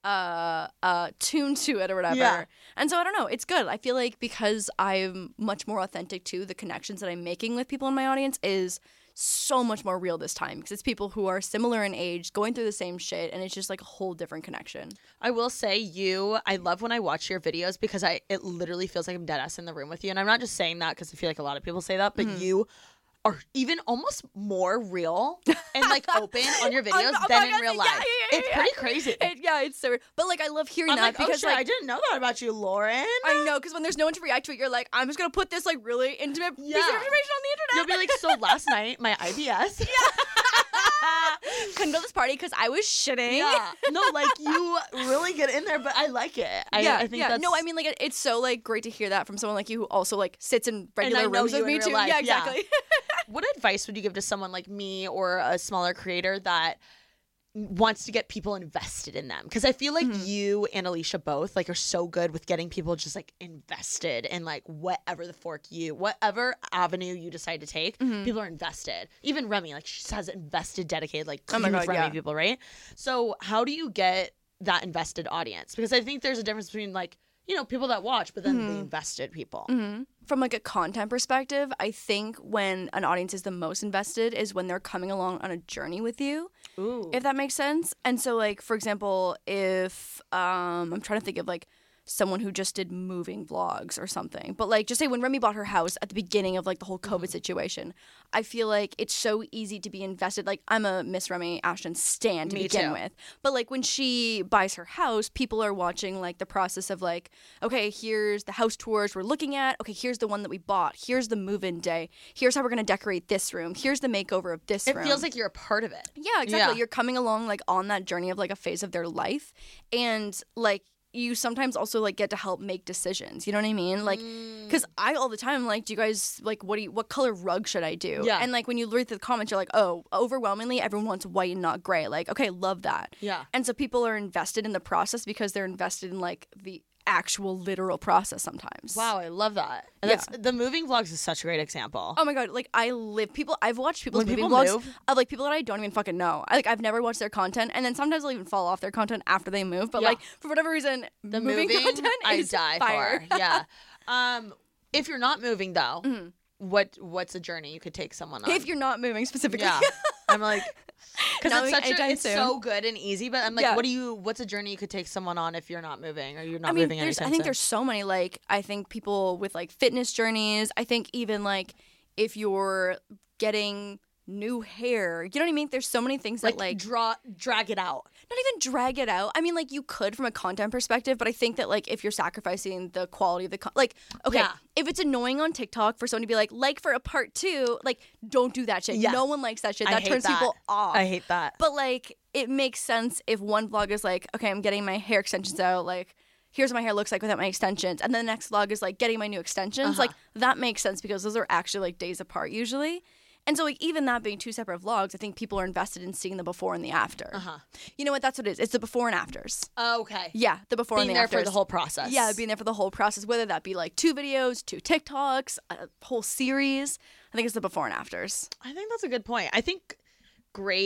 uh uh tune to it or whatever. Yeah. And so I don't know, it's good. I feel like because I'm much more authentic to the connections that I'm making with people in my audience is so much more real this time because it's people who are similar in age, going through the same shit, and it's just like a whole different connection. I will say you, I love when I watch your videos because I it literally feels like I'm dead ass in the room with you. And I'm not just saying that because I feel like a lot of people say that, but Mm-hmm. you are even almost more real and like open on your videos I'm- I'm than not in gonna real say- life. yeah, yeah, It's yeah, pretty yeah. crazy. It, yeah, it's so weird. But like I love hearing I'm that like, oh because shit, like I didn't know that about you, Lauren. I know, because when there's no one to react to it, you're like, I'm just gonna put this like really intimate piece Yeah. of information on the internet. You'll be like, so last night, my I B S. couldn't go to this party because I was shitting. Yeah. No, like you really get in there, but I like it. I, yeah, I think yeah. that's No, I mean like it, it's so like great to hear that from someone like you who also like sits in I regular know rooms you with me in real too. life, Yeah, yeah. exactly. What advice would you give to someone like me or a smaller creator that wants to get people invested in them? Because I feel like Mm-hmm. you and Alicia both like are so good with getting people just like invested in like whatever the fork you, whatever avenue you decide to take, Mm-hmm. people are invested. Even Remy, like she has invested, dedicated, like Oh my huge God, Remy yeah. people, right? So how do you get that invested audience? Because I think there's a difference between like, you know, people that watch, but then Mm-hmm. the invested people. From like a content perspective, I think when an audience is the most invested is when they're coming along on a journey with you. Ooh. If that makes sense. And so like for example, if um I'm trying to think of like someone who just did moving vlogs or something. But like just say when Remy bought her house at the beginning of like the whole COVID situation, I feel like it's so easy to be invested. Like I'm a Miss Remy Ashton stan to Me begin too. with. But like when she buys her house, people are watching like the process of like, okay, here's the house tours we're looking at. Okay, here's the one that we bought. Here's the move-in day. Here's how we're gonna decorate this room. Here's the makeover of this It room. feels like you're a part of it. Yeah, exactly. Yeah. You're coming along like on that journey of like a phase of their life. And like you sometimes also like get to help make decisions. You know what I mean? Like, Mm. because I all the time like, do you guys like what do you what color rug should I do? Yeah. And like when you read the comments, you're like, oh, overwhelmingly everyone wants white and not gray. Like, okay, love that. Yeah. And so people are invested in the process because they're invested in like the actual literal process sometimes. Wow, I love that. And Yeah. that's the moving vlogs is such a great example. Oh my god! Like I live people. I've watched people's When moving people vlogs move? of like people that I don't even fucking know. I, like I've never watched their content, and then sometimes I'll even fall off their content after they move. But Yeah. like for whatever reason, The moving, moving, content I is die fire. for. Yeah. Um, if you're not moving though, Mm-hmm. what what's a journey you could take someone on? If you're not moving specifically, yeah, I'm like, because Not it's moving such a, anytime it's soon. so good and easy. But I'm like, Yeah. what do you? What's a journey you could take someone on if you're not moving or you're not I mean, moving there's, anytime I think soon? there's so many. Like I think people with like fitness journeys. I think even like if you're getting new hair, you know what I mean? There's so many things like, that like draw drag it out. not even drag it out. I mean, like you could from a content perspective, but I think that like if you're sacrificing the quality of the con- like, okay, Yeah. if it's annoying on TikTok for someone to be like, like for a part two, like don't do that shit. Yeah. No one likes that shit. I That hate turns that. people off. I hate that. But like, it makes sense if one vlog is like, okay, I'm getting my hair extensions out, like. Here's what my hair looks like without my extensions. And then the next vlog is like getting my new extensions. Uh-huh. Like that makes sense because those are actually like days apart usually. And so like even that being two separate vlogs, I think people are invested in seeing the before and the after. Uh-huh. You know what? That's what it is. It's the before and afters. Okay. Yeah, the before Being and the there afters. for the whole process. Yeah, being there for the whole process, whether that be like two videos, two TikToks, a whole series. I think it's the before and afters. I think that's a good point. I think great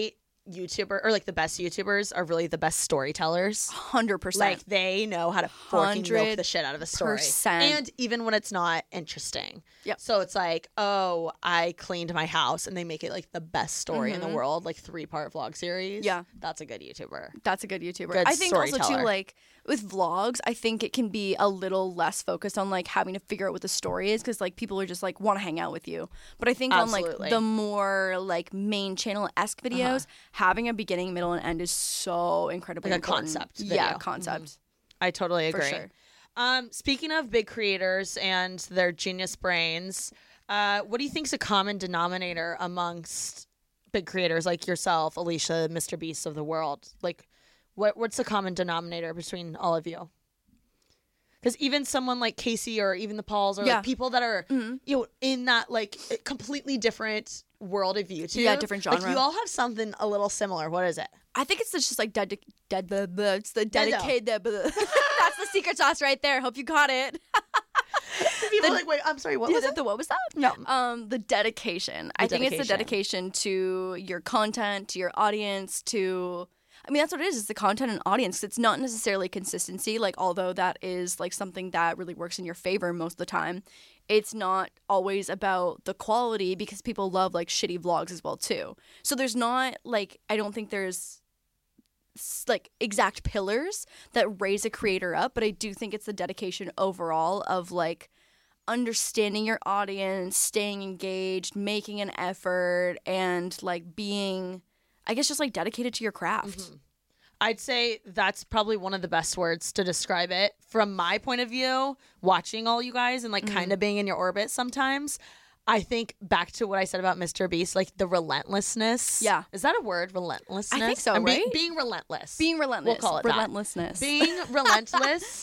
YouTuber or like the best YouTubers are really the best storytellers. one hundred percent. Like they know how to fucking milk the shit out of a story. one hundred percent. And even when it's not interesting. Yep. So it's like, oh, I cleaned my house and they make it like the best story Mm-hmm. in the world, like three part vlog series. Yeah. That's a good YouTuber. That's a good YouTuber. Good I think also too, storyteller. like with vlogs, I think it can be a little less focused on like having to figure out what the story is because like people are just like want to hang out with you. But I think Absolutely. on like the more like main channel esque videos, having a beginning, middle, and end is so incredibly Like a important. concept Yeah, video. concept. I totally For agree. sure. Um, speaking of big creators and their genius brains, uh, what do you think is a common denominator amongst big creators like yourself, Alicia, Mister Beast of the world? Like, what what's the common denominator between all of you? Because even someone like Casey or even the Pauls or Yeah. like people that are you know in that like completely different world of YouTube, Yeah, different Like genre. you all have something a little similar. What is it? I think it's just like dead, dead, blah, blah, it's the Dedo. dedicated. blah, blah. That's the secret sauce right there. Hope you got it. People are like, wait, I'm sorry, what was the, it? the- what was that? No. Um, the dedication. I think it's the dedication. dedication to your content, to your audience, to. I mean, that's what it is. It's the content and audience. It's not necessarily consistency. Like, although that is like something that really works in your favor most of the time, it's not always about the quality because people love like shitty vlogs as well too. So there's not like I don't think there's s- like exact pillars that raise a creator up, but I do think it's the dedication overall of like understanding your audience, staying engaged, making an effort, and like being, I guess, just like dedicated to your craft. I'd say that's probably one of the best words to describe it. From my point of view, watching all you guys and like Mm-hmm. kind of being in your orbit sometimes, I think back to what I said about Mister Beast, like the relentlessness. Yeah. Is that a word? Relentlessness? I think so, I'm be- right? being relentless. Being relentless. We'll call it that. Relentlessness. Being relentless.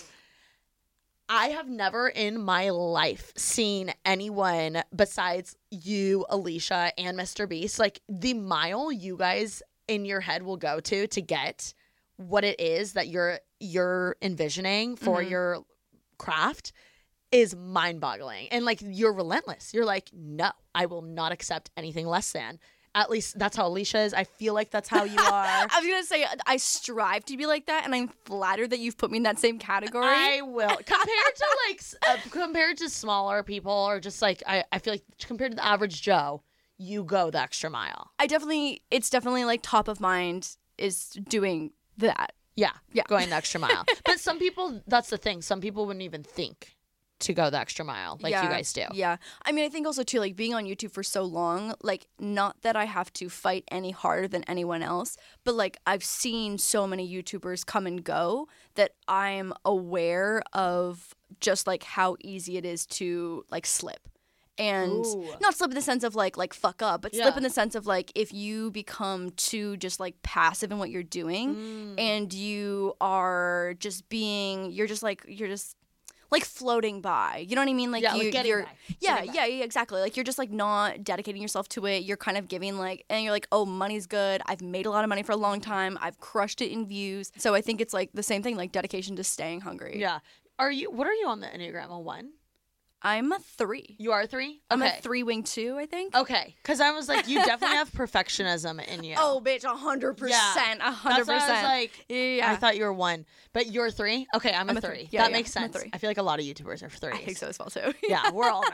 I have never in my life seen anyone besides you, Alicia, and Mister Beast, like the mile you guys in your head will go to to get what it is that you're you're envisioning for Mm-hmm. your craft is mind-boggling. And like you're relentless. You're like, no, I will not accept anything less than. At least that's how Alicia is. I feel like that's how you are. I was gonna say I strive to be like that, and I'm flattered that you've put me in that same category. I will. Compared to like s- uh, compared to smaller people or just like I, I feel like compared to the average Joe, you go the extra mile. I definitely, it's definitely like top of mind is doing that. Yeah. Yeah. Going the extra mile. But some people, that's the thing. Some people wouldn't even think to go the extra mile like you Yeah, guys do. Yeah. I mean, I think also too, like being on YouTube for so long, like not that I have to fight any harder than anyone else, but like I've seen so many YouTubers come and go that I'm aware of just like how easy it is to like slip. And Ooh. not slip in the sense of like like fuck up, but slip Yeah. in the sense of like if you become too just like passive in what you're doing Mm. and you are just being you're just like you're just like floating by. You know what I mean? Like Yeah, you like getting you're by. yeah, Getting by. yeah, yeah, exactly. Like you're just like not dedicating yourself to it. You're kind of giving like and you're like, "Oh, money's good. I've made a lot of money for a long time. I've crushed it in views." So I think it's like the same thing like dedication to staying hungry. Yeah. Are you, what are you on the Enneagram? A one? I'm a three. You are a three? I'm okay. a three wing two, I think. Okay. Because I was like, you definitely have perfectionism in you. Oh, bitch, a hundred percent, a hundred That's why I was percent. like, Yeah, I thought you were one. But you're three? Okay, I'm, I'm a a three. three. Yeah, that yeah, makes I'm a sense. three. I feel like a lot of YouTubers are threes. I think so as well too. Yeah, we're all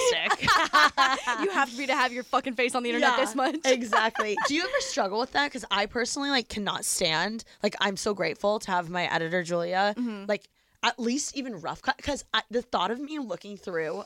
narcissistic. You have to be to have your fucking face on the internet Yeah, this much. Exactly. Do you ever struggle with that? Because I personally like cannot stand. Like I'm so grateful to have my editor Julia. Mm-hmm. Like at least even rough cut. Because the thought of me looking through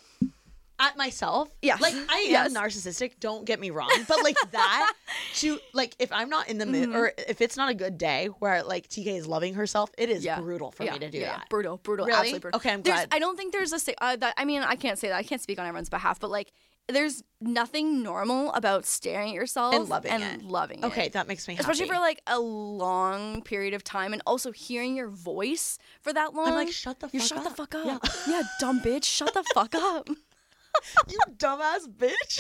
at myself. Yeah. Like I am Yes. narcissistic. Don't get me wrong. But like that to like if I'm not in the mood or if it's not a good day where like T K is loving herself, it is Yeah. brutal for Yeah, me to do yeah, that. Brutal, brutal, Really? absolutely brutal. Okay, I'm There's- glad. I don't think there's a say. Uh, that I mean, I can't say that. I can't speak on everyone's behalf, but like, there's nothing normal about staring at yourself And loving and it. loving it. Okay, that makes me happy. Especially for like a long period of time, and also hearing your voice for that long. like, shut the You fuck shut up. the fuck up. Yeah. Yeah. Dumb bitch. Shut the fuck up. you dumbass bitch.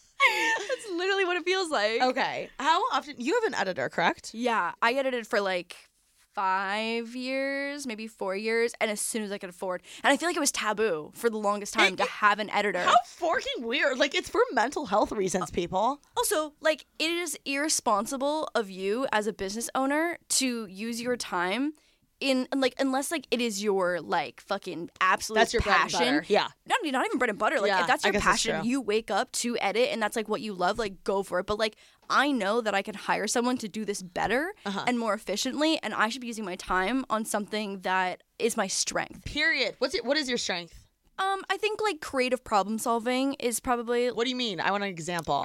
That's literally what it feels like. Okay. How often you have an editor, correct? Yeah, I edited for like five years, maybe four years, and as soon as I could afford. And I feel like it was taboo for the longest time It- to have an editor. How fucking weird. Like, it's for mental health reasons, people. Also, like, it is irresponsible of you as a business owner to use your time in, like, unless, like, it is your, like, fucking absolute That's your bread and passion. butter. Yeah. Not, not even bread and butter. Like, Yeah, if that's I your guess that's passion, true. you wake up to edit and that's, like, what you love, like, go for it. But, like, I know that I can hire someone to do this better Uh-huh. and more efficiently, and I should be using my time on something that is my strength. Period. What's it? What is your strength? Um, I think, like, creative problem solving is probably, What do you mean? I want an example.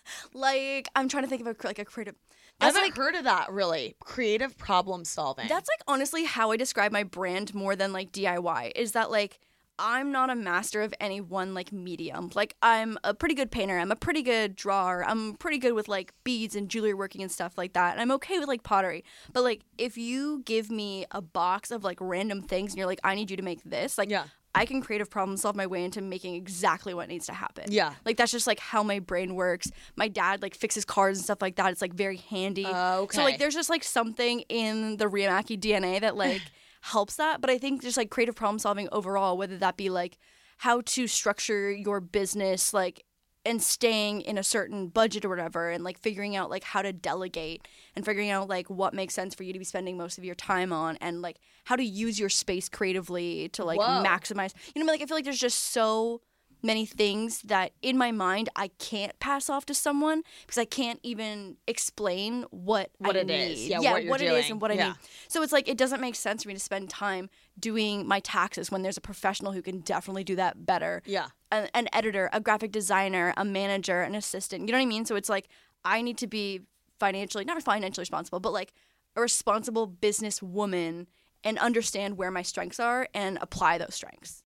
like, I'm trying to think of, a, like, a creative... I That's, haven't like, heard of that, really. Creative problem solving. That's like honestly how I describe my brand more than like D I Y is that like I'm not a master of any one like medium. Like I'm a pretty good painter, I'm a pretty good drawer, I'm pretty good with like beads and jewelry working and stuff like that. And I'm okay with like pottery. But like if you give me a box of like random things and you're like I need you to make this, like Yeah. I can creative problem solve my way into making exactly what needs to happen. Yeah. Like that's just like how my brain works. My dad like fixes cars and stuff like that. It's like very handy. Oh, okay. So like there's just like something in the Riamaki D N A that like helps that. But I think just like creative problem solving overall, whether that be like how to structure your business like and staying in a certain budget or whatever and like figuring out like how to delegate and figuring out like what makes sense for you to be spending most of your time on and like how to use your space creatively to like Whoa. maximize. You know what I mean? Like I feel like there's just so many things that in my mind I can't pass off to someone because I can't even explain what What I it need. is. Yeah, yeah what you're it is doing. and what I Yeah. need. So it's like it doesn't make sense for me to spend time doing my taxes when there's a professional who can definitely do that better. Yeah. An, an editor, a graphic designer, a manager, an assistant. You know what I mean? So it's like I need to be financially, not financially responsible, but like a responsible business woman and understand where my strengths are and apply those strengths.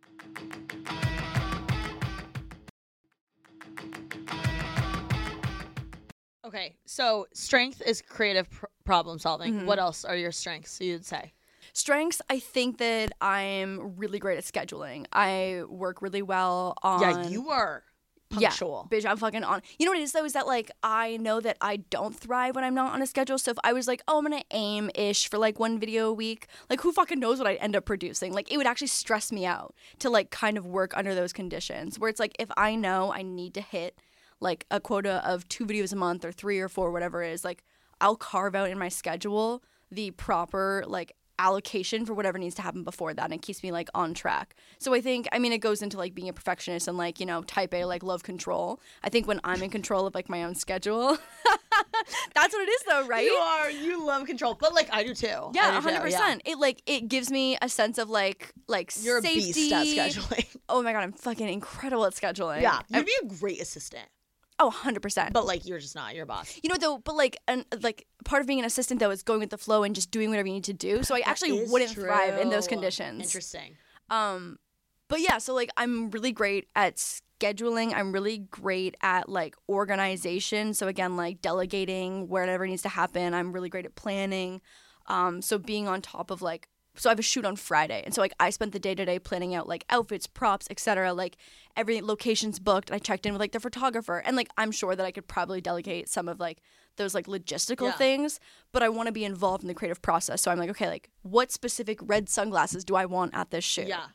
Okay, so strength is creative pr- problem solving. Mm-hmm. What else are your strengths, you'd say? Strengths, I think that I'm really great at scheduling. I work really well on... Yeah, you are punctual. Yeah, bitch, I'm fucking on. You know what it is, though, is that, like, I know that I don't thrive when I'm not on a schedule. So if I was like, oh, I'm going to aim-ish for, like, one video a week, like, who fucking knows what I'd end up producing? Like, it would actually stress me out to, like, kind of work under those conditions. Where it's like, if I know I need to hit, like, a quota of two videos a month or three or four, whatever it is, like, I'll carve out in my schedule the proper, like, allocation for whatever needs to happen before that, and it keeps me like on track. So I think, I mean, it goes into like being a perfectionist and like, you know, type A, like love control. I think when I'm in control of like my own schedule, that's what it is though, right? You are. You love control, but like I do too. I Yeah, do one hundred too, percent. It like it gives me a sense of like like You're safety. a beast at scheduling. Oh my god, I'm fucking incredible at scheduling. Yeah, I'm- you'd be a great assistant, oh, one hundred percent. but like you're just not your boss. You know what, though, but like, an, like part of being an assistant though is going with the flow and just doing whatever you need to do. So I actually Is wouldn't thrive in those true. conditions. Interesting. Um, but yeah, so like I'm really great at scheduling. I'm really great at like organization. So again, like delegating wherever needs to happen. I'm really great at planning. Um, so being on top of like, so I have a shoot on Friday, and so like I spent the day to day planning out like outfits, props, et cetera. Like every location's booked. I checked in with like the photographer, and like I'm sure that I could probably delegate some of like those like logistical Yeah. things, but I want to be involved in the creative process. So I'm like, okay, like what specific red sunglasses do I want at this shoot? Yeah.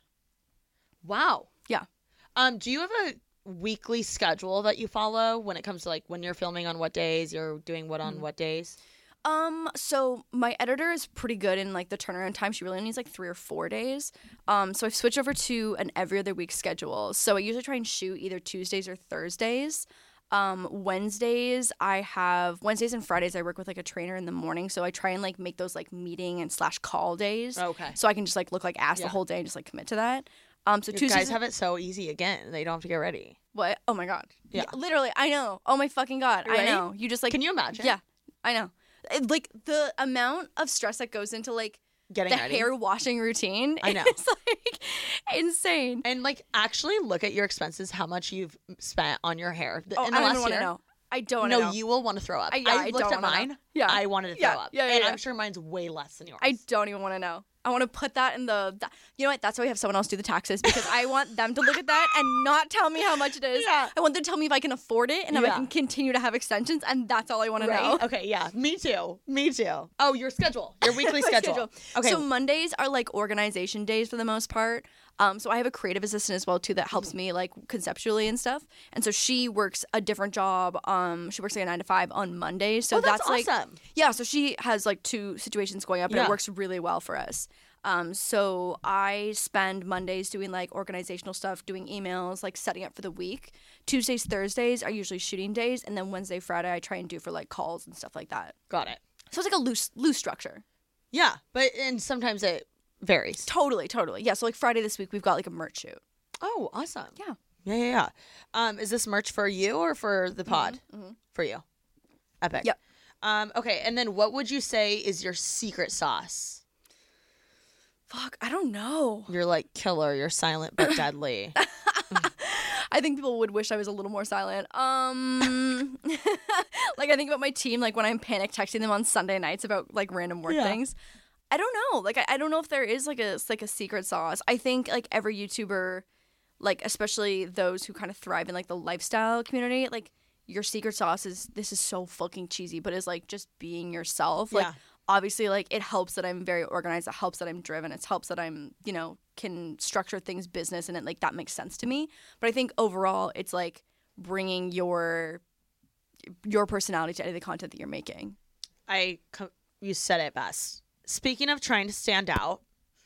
Wow. Yeah. Um, do you have a weekly schedule that you follow when it comes to like when you're filming on what days, you're doing what on what days? Um, so my editor is pretty good in like the turnaround time. She really needs like three or four days. Um, so I've switched over to an every other week schedule. So I usually try and shoot either Tuesdays or Thursdays. Um, Wednesdays I have Wednesdays and Fridays I work with like a trainer in the morning. So I try and like make those like meeting and slash call days. Okay. So I can just like look like ass Yeah. the whole day and just like commit to that. Um, so You Tuesdays guys have it so easy again. They don't have to get ready. what? Oh my god. Yeah. Literally, I know. Oh my fucking god. You I ready? know. You just like Can you imagine? Yeah, I know. It- like the amount of stress that goes into like Getting the ready. hair washing routine. I know. It's like insane. And like actually look at your expenses, how much you've spent on your hair th- Oh, in I the don't last even want to year. know. I don't want No, to know. you will want to throw up. I- yeah, I looked don't at wanna know. mine. Yeah. I wanted to Yeah, throw up. yeah, yeah, and yeah. I'm sure mine's way less than yours. I don't even want to know. I want to put that in the, the, you know what? That's why we have someone else do the taxes, because I want them to look at that and not tell me how much it is. Yeah. I want them to tell me if I can afford it and if Yeah. I can continue to have extensions, and that's all I want Right? to know. Okay, yeah. Me too. Me too. Oh, your schedule. Your weekly My schedule. Okay. So Mondays are like organization days for the most part. Um, so I have a creative assistant as well too that helps me like conceptually and stuff. And so she works a different job. Um, she works like a nine to five on Mondays. So Oh, that's like awesome. yeah. So she has like two situations going up, and Yeah. it works really well for us. Um, so I spend Mondays doing like organizational stuff, doing emails, like setting up for the week. Tuesdays, Thursdays are usually shooting days, and then Wednesday, Friday I try and do for like calls and stuff like that. Got it. So it's like a loose loose structure. Yeah, but and sometimes it varies. Totally, totally. Yeah, so like Friday this week, we've got like a merch shoot. Oh, awesome. Yeah. Yeah, yeah, yeah. Um, is this merch for you or for the pod? Mm-hmm. For you. Epic. Yep. Um, okay, and then what would you say is your secret sauce? Fuck, I don't know. You're like killer. You're silent but deadly. I think people would wish I was a little more silent. Um, like I think about my team, like when I'm panic texting them on Sunday nights about like random work Yeah. things. I don't know. Like I, I don't know if there is like a like a secret sauce. I think like every YouTuber, like especially those who kind of thrive in like the lifestyle community, like your secret sauce is, this is so fucking cheesy, but is like just being yourself. Like Yeah. obviously like it helps that I'm very organized. It helps that I'm driven. It helps that I'm, you know, can structure things business, and it like that makes sense to me. But I think overall it's like bringing your your personality to any of the content that you're making. I co- you said it best. Speaking of trying to stand out,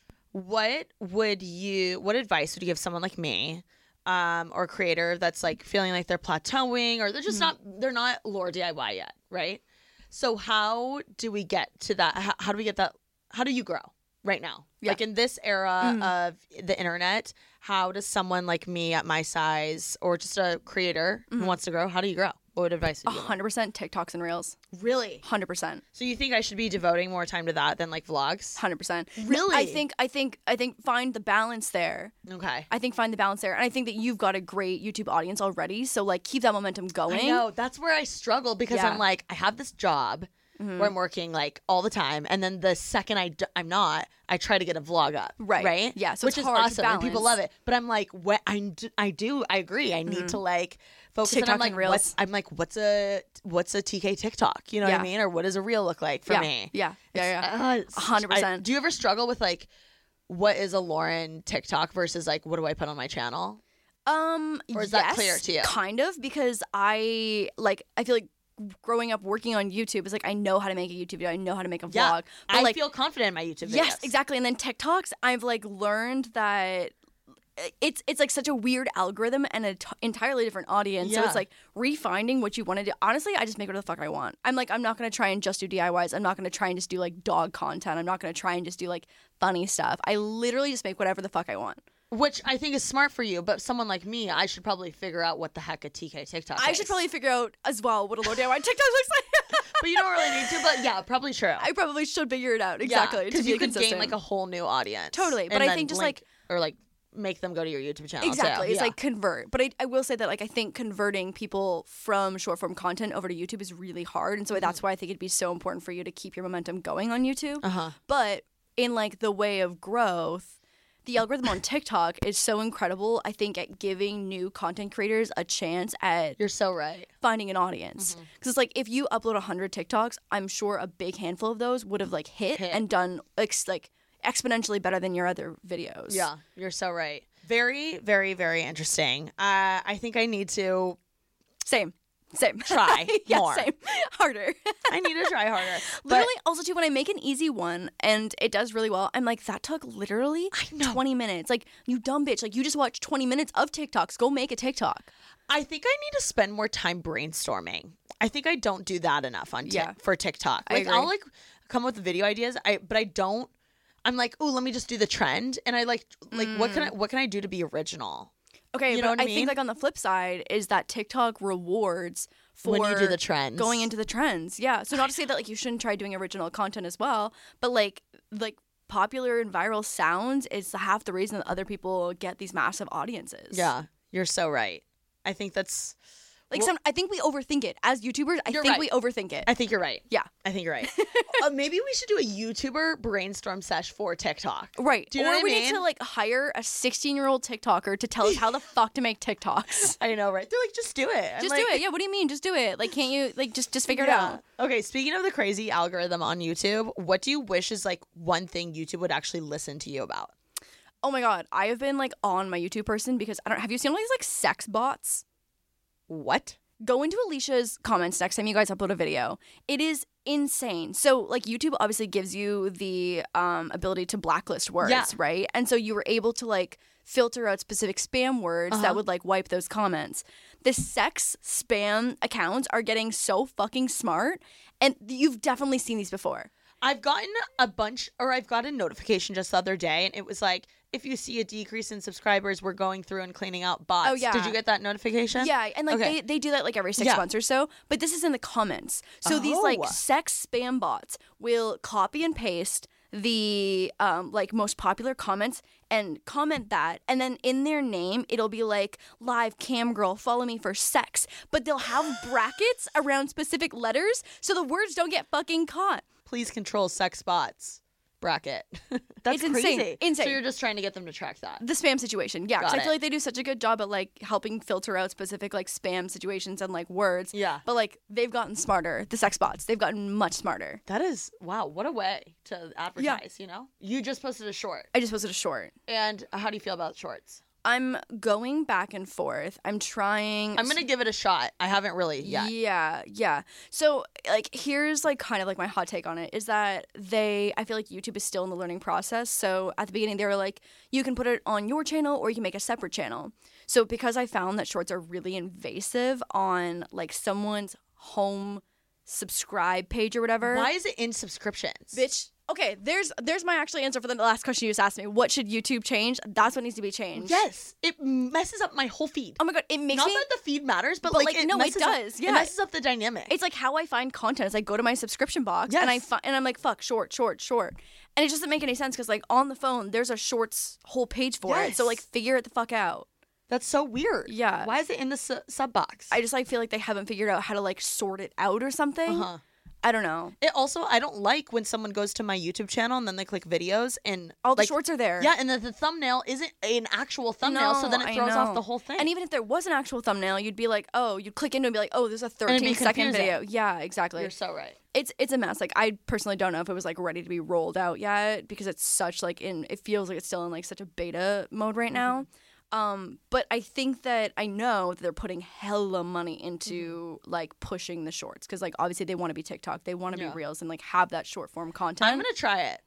what would you what advice would you give someone like me, um, or creator that's like feeling like they're plateauing or they're just not they're not Lore D I Y yet, right? So how do we get to that? How, how do we get that? How do you grow right now? Yeah. Like in this era of the internet, how does someone like me at my size or just a creator who wants to grow, how do you grow? What advice would A you give? hundred percent TikToks and Reels. Really? Hundred percent. So you think I should be devoting more time to that than like vlogs? Hundred percent. Really? I think I think I think find the balance there. Okay. I think find the balance there. And I think that you've got a great YouTube audience already. So like keep that momentum going. I know. That's where I struggle because Yeah. I'm like, I have this job where I'm working like all the time. And then the second I d- I'm not, I try to get a vlog up. Right. Right? Yeah, so Which it's is hard to awesome. And people balance. love it. But I'm like, what I, d- I do, I agree. I need to like focus TikTok on I'm and like, Reels. what's, I'm like, what's a, what's a T K TikTok? You know what Yeah. I mean? Or what does a reel look like for yeah. me? Yeah. Yeah. Yeah. Uh, it's A hundred such- I- percent. Do you ever struggle with like, what is a Lauren TikTok versus like, what do I put on my channel? Um, Or is that yes, clear to you? Kind of, because I like I feel like growing up working on YouTube is like I know how to make a YouTube video, I know how to make a vlog. Yeah. But I like feel confident in my YouTube videos. yes, exactly. And then TikToks, I've like learned that it's it's like such a weird algorithm and an t- entirely different audience. So Yeah. it's like refinding what you want to do. Honestly, I just make whatever the fuck I want. I'm like I'm not gonna try and just do D I Ys. I'm not gonna try and just do like dog content. I'm not gonna try and just do like funny stuff. I literally just make whatever the fuck I want. Which I think is smart for you, but someone like me, I should probably figure out what the heck a T K TikTok I is. should probably figure out as well what a low D I Y TikTok looks like. But you don't really need to, but yeah, probably true. I probably should figure it out exactly Because to you be could consistent. gain like a whole new audience. Totally, but and I then think just, link- like- or like make them go to your YouTube channel. exactly. too. It's Yeah. like convert. But I, I will say that like I think converting people from short form content over to YouTube is really hard, and so that's why I think it'd be so important for you to keep your momentum going on YouTube. Uh-huh. But in like the way of growth, the algorithm on TikTok is so incredible. I think at giving new content creators a chance at You're so right. finding an audience. Because it's like if you upload one hundred TikToks, I'm sure a big handful of those would have like hit, Hit. and done ex- like exponentially better than your other videos. Yeah, you're so right. Very, very, very interesting. Uh, I think I need to Same. Same. try yeah, more. same. Harder. I need to try harder. But Literally, also too, when I make an easy one and it does really well, I'm like, that took literally know. twenty minutes. Like, you dumb bitch. Like, you just watched twenty minutes of TikToks. Go make a TikTok. I think I need to spend more time brainstorming. I think I don't do that enough on Tik Yeah. for TikTok. I Like agree. I'll like come up with video ideas, I but I don't. I'm like, oh, let me just do the trend, and I like like what can I what can I do to be original? Okay, You but know what I I mean? think like on the flip side is that TikTok rewards for When you do the trends. going into the trends. Yeah. So not to say that like you shouldn't try doing original content as well, but like like popular and viral sounds is half the reason that other people get these massive audiences. Yeah, you're so right. I think that's Like Well- some, I think we overthink it as YouTubers. I You're think right. we overthink it. I think you're right. Yeah. I think you're right. uh, maybe we should do a YouTuber brainstorm sesh for TikTok. Right. Do you know or what I we mean? need to like hire a sixteen-year-old TikToker to tell us how the fuck to make TikToks. I know, right? They're like, just do it. I'm Just like, do it. Yeah. What do you mean? Just do it. Like, can't you like just just figure it Yeah. out? Okay, speaking of the crazy algorithm on YouTube, what do you wish is like one thing YouTube would actually listen to you about? Oh my god, I have been like on my YouTube person because I don't. Have you seen all these like sex bots? What? Go into Alicia's comments next time you guys upload a video. It is insane. So like YouTube obviously gives you the um, ability to blacklist words, Yeah. right? And so you were able to like filter out specific spam words Uh-huh. that would like wipe those comments. The sex spam accounts are getting so fucking smart, and you've definitely seen these before. I've gotten a bunch, or I've got a notification just the other day, and it was like, if you see a decrease in subscribers, we're going through and cleaning out bots. Oh, yeah. Did you get that notification? Yeah, and like Okay. they, they do that like every six Yeah. months or so. But this is in the comments. So these like Oh. sex spam bots will copy and paste the um like most popular comments and comment that, and then in their name it'll be like live cam girl follow me for sex, but they'll have brackets around specific letters so the words don't get fucking caught. Please control sex bots bracket. That's It's insane. crazy. Insane. So you're just trying to get them to track that. The spam situation, yeah, because Got I feel it. like they do such a good job at like helping filter out specific like spam situations and like words. Yeah. But like they've gotten smarter. The sex bots, they've gotten much smarter. That is, wow, what a way to advertise, you know? You just posted a short. I just posted a short. And how do you feel about shorts? I'm going back and forth. I'm trying. I'm going to give it a shot. I haven't really yet. Yeah, yeah. So, like, here's like kind of like my hot take on it is that they, I feel like YouTube is still in the learning process. So at the beginning, they were like, you can put it on your channel or you can make a separate channel. So because I found that shorts are really invasive on like someone's home subscribe page or whatever. Why is it in subscriptions? Bitch. Okay, there's there's my actual answer for the last question you just asked me. What should YouTube change? That's what needs to be changed. Yes. It messes up my whole feed. Oh my god, it makes Not me. that the feed matters, but, But, like, like, it no, it messes up- does, yeah. It messes up the dynamic. It's like how I find content is I go to my subscription box and I Yes. fi- and I'm like fuck short short short, and it just doesn't make any sense because like on the phone there's a shorts whole page for it. So like Yes. figure it the fuck out. That's so weird. Yeah. Why is it in the su- sub box? I just like feel like they haven't figured out how to like sort it out or something. Uh-huh. I don't know. It also, I don't like when someone goes to my YouTube channel and then they click videos and All the like, shorts are there. Yeah, and the, the thumbnail isn't an actual thumbnail, so then No, it I throws off know. the whole thing. And even if there was an actual thumbnail, you'd be like, oh, you'd click into it and be like, oh, there's a it'd be thirteen second confusing. video. Yeah, exactly. You're so right. It's it's a mess. Like I personally don't know if it was like ready to be rolled out yet because it's such like in it feels like it's still in like such a beta mode right now. Um, but I think that I know that they're putting hella money into like pushing the shorts because like obviously they want to be TikTok, they want to Yeah. be Reels and like have that short form content. I'm gonna try it.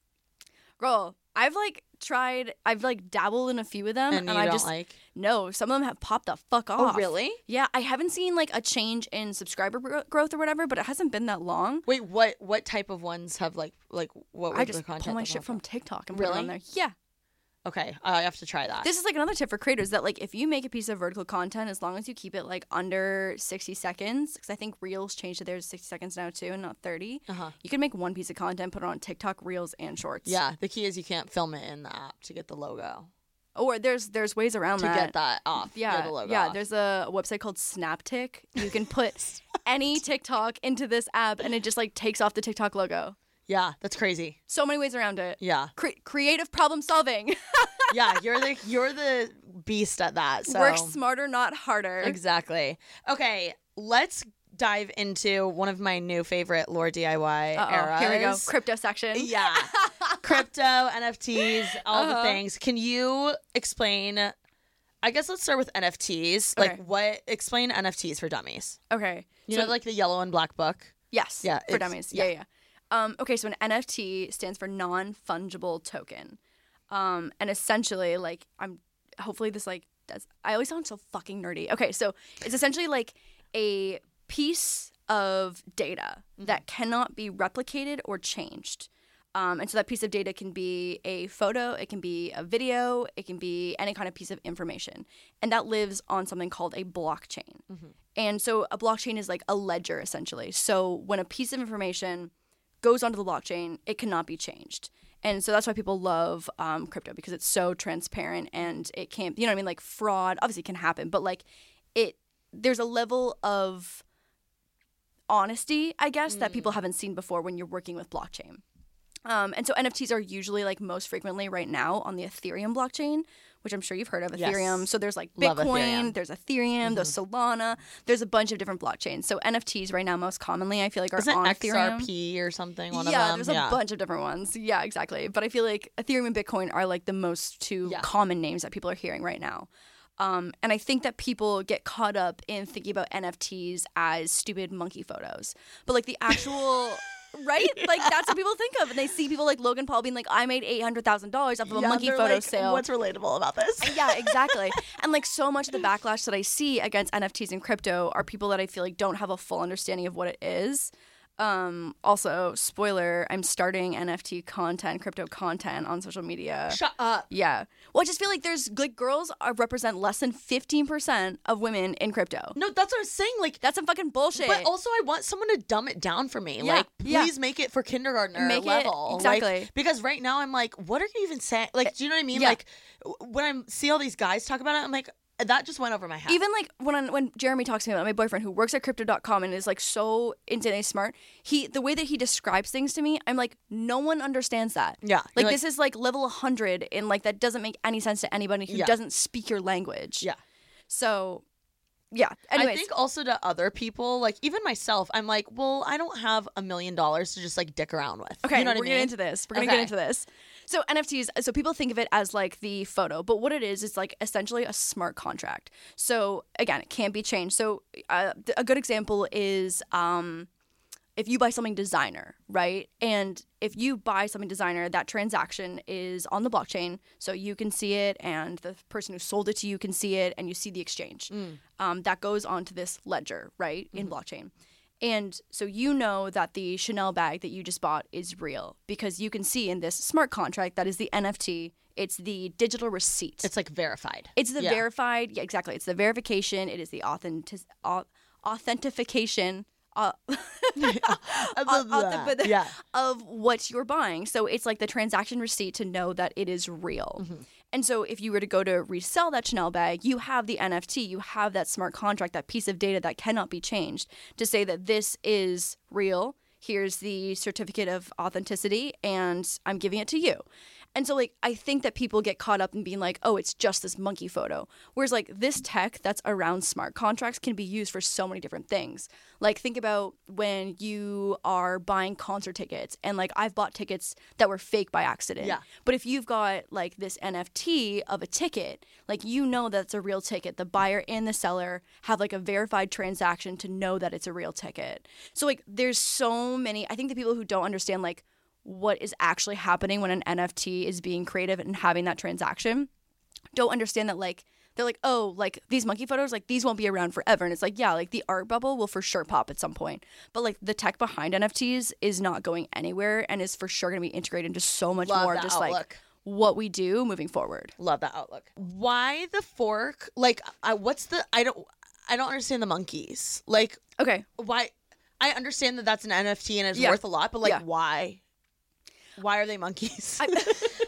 Girl, I've like tried, I've like dabbled in a few of them, And, and, you I don't just like? no. Some of them have popped the fuck Oh, off. really? Yeah, I haven't seen like a change in subscriber gro- growth or whatever, but it hasn't been that long. Wait, what? What type of ones have like like what? Was I the just content pull my that shit popped from up? TikTok and put it Really? on there. Yeah. Okay, I have to try that. This is like another tip for creators that like if you make a piece of vertical content, as long as you keep it like under sixty seconds, because I think Reels changed to theirs to sixty seconds now too, and not thirty. Uh-huh. You can make one piece of content, put it on TikTok, Reels, and Shorts. Yeah, the key is you can't film it in the app to get the logo. Or there's there's ways around To that. get that off. Yeah, the logo yeah. off. There's a website called Snaptic. You can put any TikTok into this app, and it just like takes off the TikTok logo. Yeah, that's crazy. So many ways around it. Yeah. Cre- creative problem solving. Yeah, you're the you're the beast at that. So Work smarter, not harder. Exactly. Okay, let's dive into one of my new favorite lore D I Y Uh-oh, eras. here we go. Crypto section. Yeah. Crypto, N F Ts, all Uh-huh. the things. Can you explain I guess let's start with N F Ts. Okay. Like what explain N F Ts for dummies. Okay. You so know like the yellow and black book? yes. Yeah, For it's- dummies. yeah. Yeah, yeah. Um, okay, so an N F T stands for non-fungible token. Um, and essentially, like, I'm hopefully this like does. I always sound so fucking nerdy. Okay, so it's essentially like a piece of data that cannot be replicated or changed. Um, and so that piece of data can be a photo, it can be a video, it can be any kind of piece of information. And that lives on something called a blockchain. And so a blockchain is like a ledger, essentially. So when a piece of information goes onto the blockchain, it cannot be changed. And so that's why people love um, crypto, because it's so transparent and it can't, you know what I mean? Like fraud obviously can happen, but like it, there's a level of honesty, I guess, mm. that people haven't seen before when you're working with blockchain. Um, and so N F Ts are usually like most frequently right now on the Ethereum blockchain, which I'm sure you've heard of, Ethereum. Yes. So there's like Bitcoin, Ethereum. there's Ethereum, mm-hmm. there's Solana, there's a bunch of different blockchains. So N F Ts right now most commonly I feel like are Isn't on X R P Ethereum. Or something, one yeah, of them? There's yeah, there's a bunch of different ones. Yeah, exactly. But I feel like Ethereum and Bitcoin are like the most two yeah. common names that people are hearing right now. Um, and I think that people get caught up in thinking about N F Ts as stupid monkey photos. But like the actual... Right? Yeah. Like, that's what people think of. And they see people like Logan Paul being like, I made eight hundred thousand dollars off of yeah, a monkey photo like, sale. What's relatable about this? Yeah, exactly. And like so much of the backlash that I see against N F Ts and crypto are people that I feel like don't have a full understanding of what it is. Um, also, spoiler, I'm starting N F T content, crypto content on social media. Shut up. Yeah. Well, I just feel like there's, like, girls are, represent less than fifteen percent of women in crypto. No, that's what I was saying. Like, that's some fucking bullshit. But also, I want someone to dumb it down for me. Yeah. Like, please yeah. make it for kindergartner make level. It, exactly. Like, because right now, I'm like, what are you even saying? Like, do you know what I mean? Yeah. Like, when I see all these guys talk about it, I'm like, that just went over my head. Even like when I, when Jeremy talks to me about my boyfriend who works at crypto dot com and is like so insanely smart, he the way that he describes things to me, I'm like, no one understands that. Yeah. Like, like this is like level one hundred and like that doesn't make any sense to anybody who yeah. doesn't speak your language. Yeah. So, yeah. Anyways. I think also to other people, like even myself, I'm like, well, I don't have a million dollars to just like dick around with. Okay, you know what we're I mean? getting into this. We're gonna okay. get into this. So N F Ts, so people think of it as like the photo, but what it is, is like essentially a smart contract. So again, it can't be changed. So uh, a good example is um, if you buy something designer, right? And if you buy something designer, that transaction is on the blockchain, so you can see it, and the person who sold it to you can see it, and you see the exchange. Mm. Um, that goes onto this ledger, right, in mm-hmm. blockchain. And so you know that the Chanel bag that you just bought is real because you can see in this smart contract that is the N F T, it's the digital receipt. It's like verified. It's the yeah. verified, yeah, exactly. It's the verification. It is the authentic, authentication uh, yeah. of what you're buying. So it's like the transaction receipt to know that it is real. Mm-hmm. And so if you were to go to resell that Chanel bag, you have the N F T, you have that smart contract, that piece of data that cannot be changed to say that this is real. Here's the certificate of authenticity, and I'm giving it to you. And so, like, I think that people get caught up in being like, oh, it's just this monkey photo. Whereas, like, this tech that's around smart contracts can be used for so many different things. Like, think about when you are buying concert tickets. And, like, I've bought tickets that were fake by accident. Yeah. But if you've got, like, this N F T of a ticket, like, you know that's a real ticket. The buyer and the seller have, like, a verified transaction to know that it's a real ticket. So, like, there's so many. I think the people who don't understand, like, what is actually happening when an N F T is being created and having that transaction don't understand that, like, they're like, oh, like these monkey photos, like these won't be around forever. And it's like, yeah, like the art bubble will for sure pop at some point. But like the tech behind N F Ts is not going anywhere and is for sure going to be integrated into so much Love more that just outlook. Like what we do moving forward. Love that outlook. Why the fork? Like, I, what's the, I don't, I don't understand the monkeys. Like, okay. Why? I understand that that's an N F T and it's yeah. worth a lot, but like, yeah. why? Why are they monkeys? I,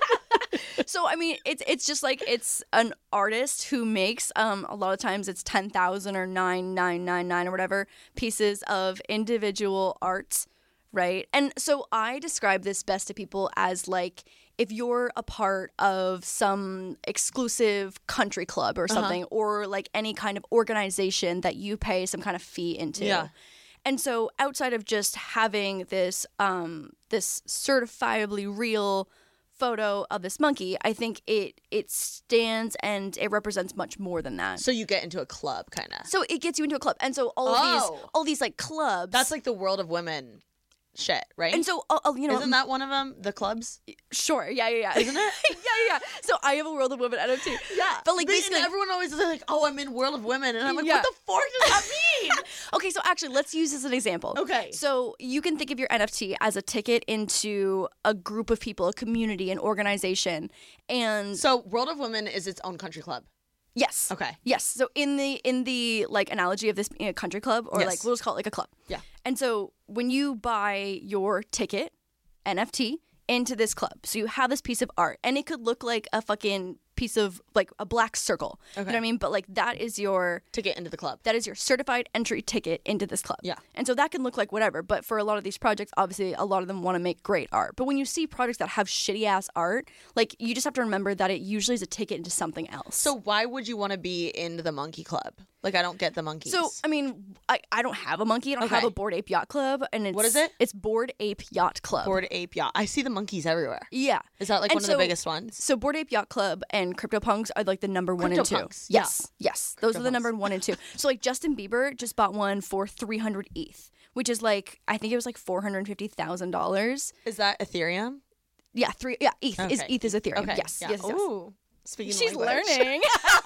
so I mean, it's it's just like it's an artist who makes um a lot of times it's ten thousand or nine nine nine nine or whatever pieces of individual art, right? And so I describe this best to people as like if you're a part of some exclusive country club or something, uh-huh. or like any kind of organization that you pay some kind of fee into. Yeah. And so outside of just having this um, this certifiably real photo of this monkey, I think it it stands and it represents much more than that. So you get into a club, kind of. So it gets you into a club. And so all of oh. these all these like clubs. That's like the World of Women shit, right? And so, uh, you know. Isn't that one of them, the clubs? Sure. Yeah, yeah, yeah. Isn't it? yeah, yeah. So I have a World of Women N F T. Yeah. But like but, basically. everyone always is like, oh, I'm in World of Women. And I'm like, yeah. what the fork does that mean? Okay, so actually, let's use this as an example. Okay. So you can think of your N F T as a ticket into a group of people, a community, an organization. And so World of Women is its own country club. Yes. Okay. Yes. So in the in the like analogy of this being a country club, or yes. like we'll just call it like a club. Yeah. And so when you buy your ticket, N F T, into this club, so you have this piece of art, and it could look like a fucking piece of like a black circle. Okay. You know what I mean? But like that is your ticket into the club. That is your certified entry ticket into this club. Yeah. And so that can look like whatever. But for a lot of these projects, obviously a lot of them want to make great art. But when you see projects that have shitty ass art, like you just have to remember that it usually is a ticket into something else. So why would you want to be in the monkey club? Like I don't get the monkeys. So I mean, I, I don't have a monkey. I don't Okay. have a Bored Ape Yacht Club. And it's, What is it? It's Bored Ape Yacht Club. Bored Ape Yacht. I see the monkeys everywhere. Yeah. Is that like And one so- of the biggest ones? So Bored Ape Yacht Club and CryptoPunks are like the number one and two. CryptoPunks, yeah. Yes, yes, those are the CryptoPunks. number one and two. So like Justin Bieber just bought one for three hundred E T H, which is like I think it was like four hundred fifty thousand dollars. Is that Ethereum? Yeah, three. Yeah, E T H is Okay. E T H is Ethereum. Okay. Yes, Yeah. yes, yes. Ooh. Speaking She's language. learning.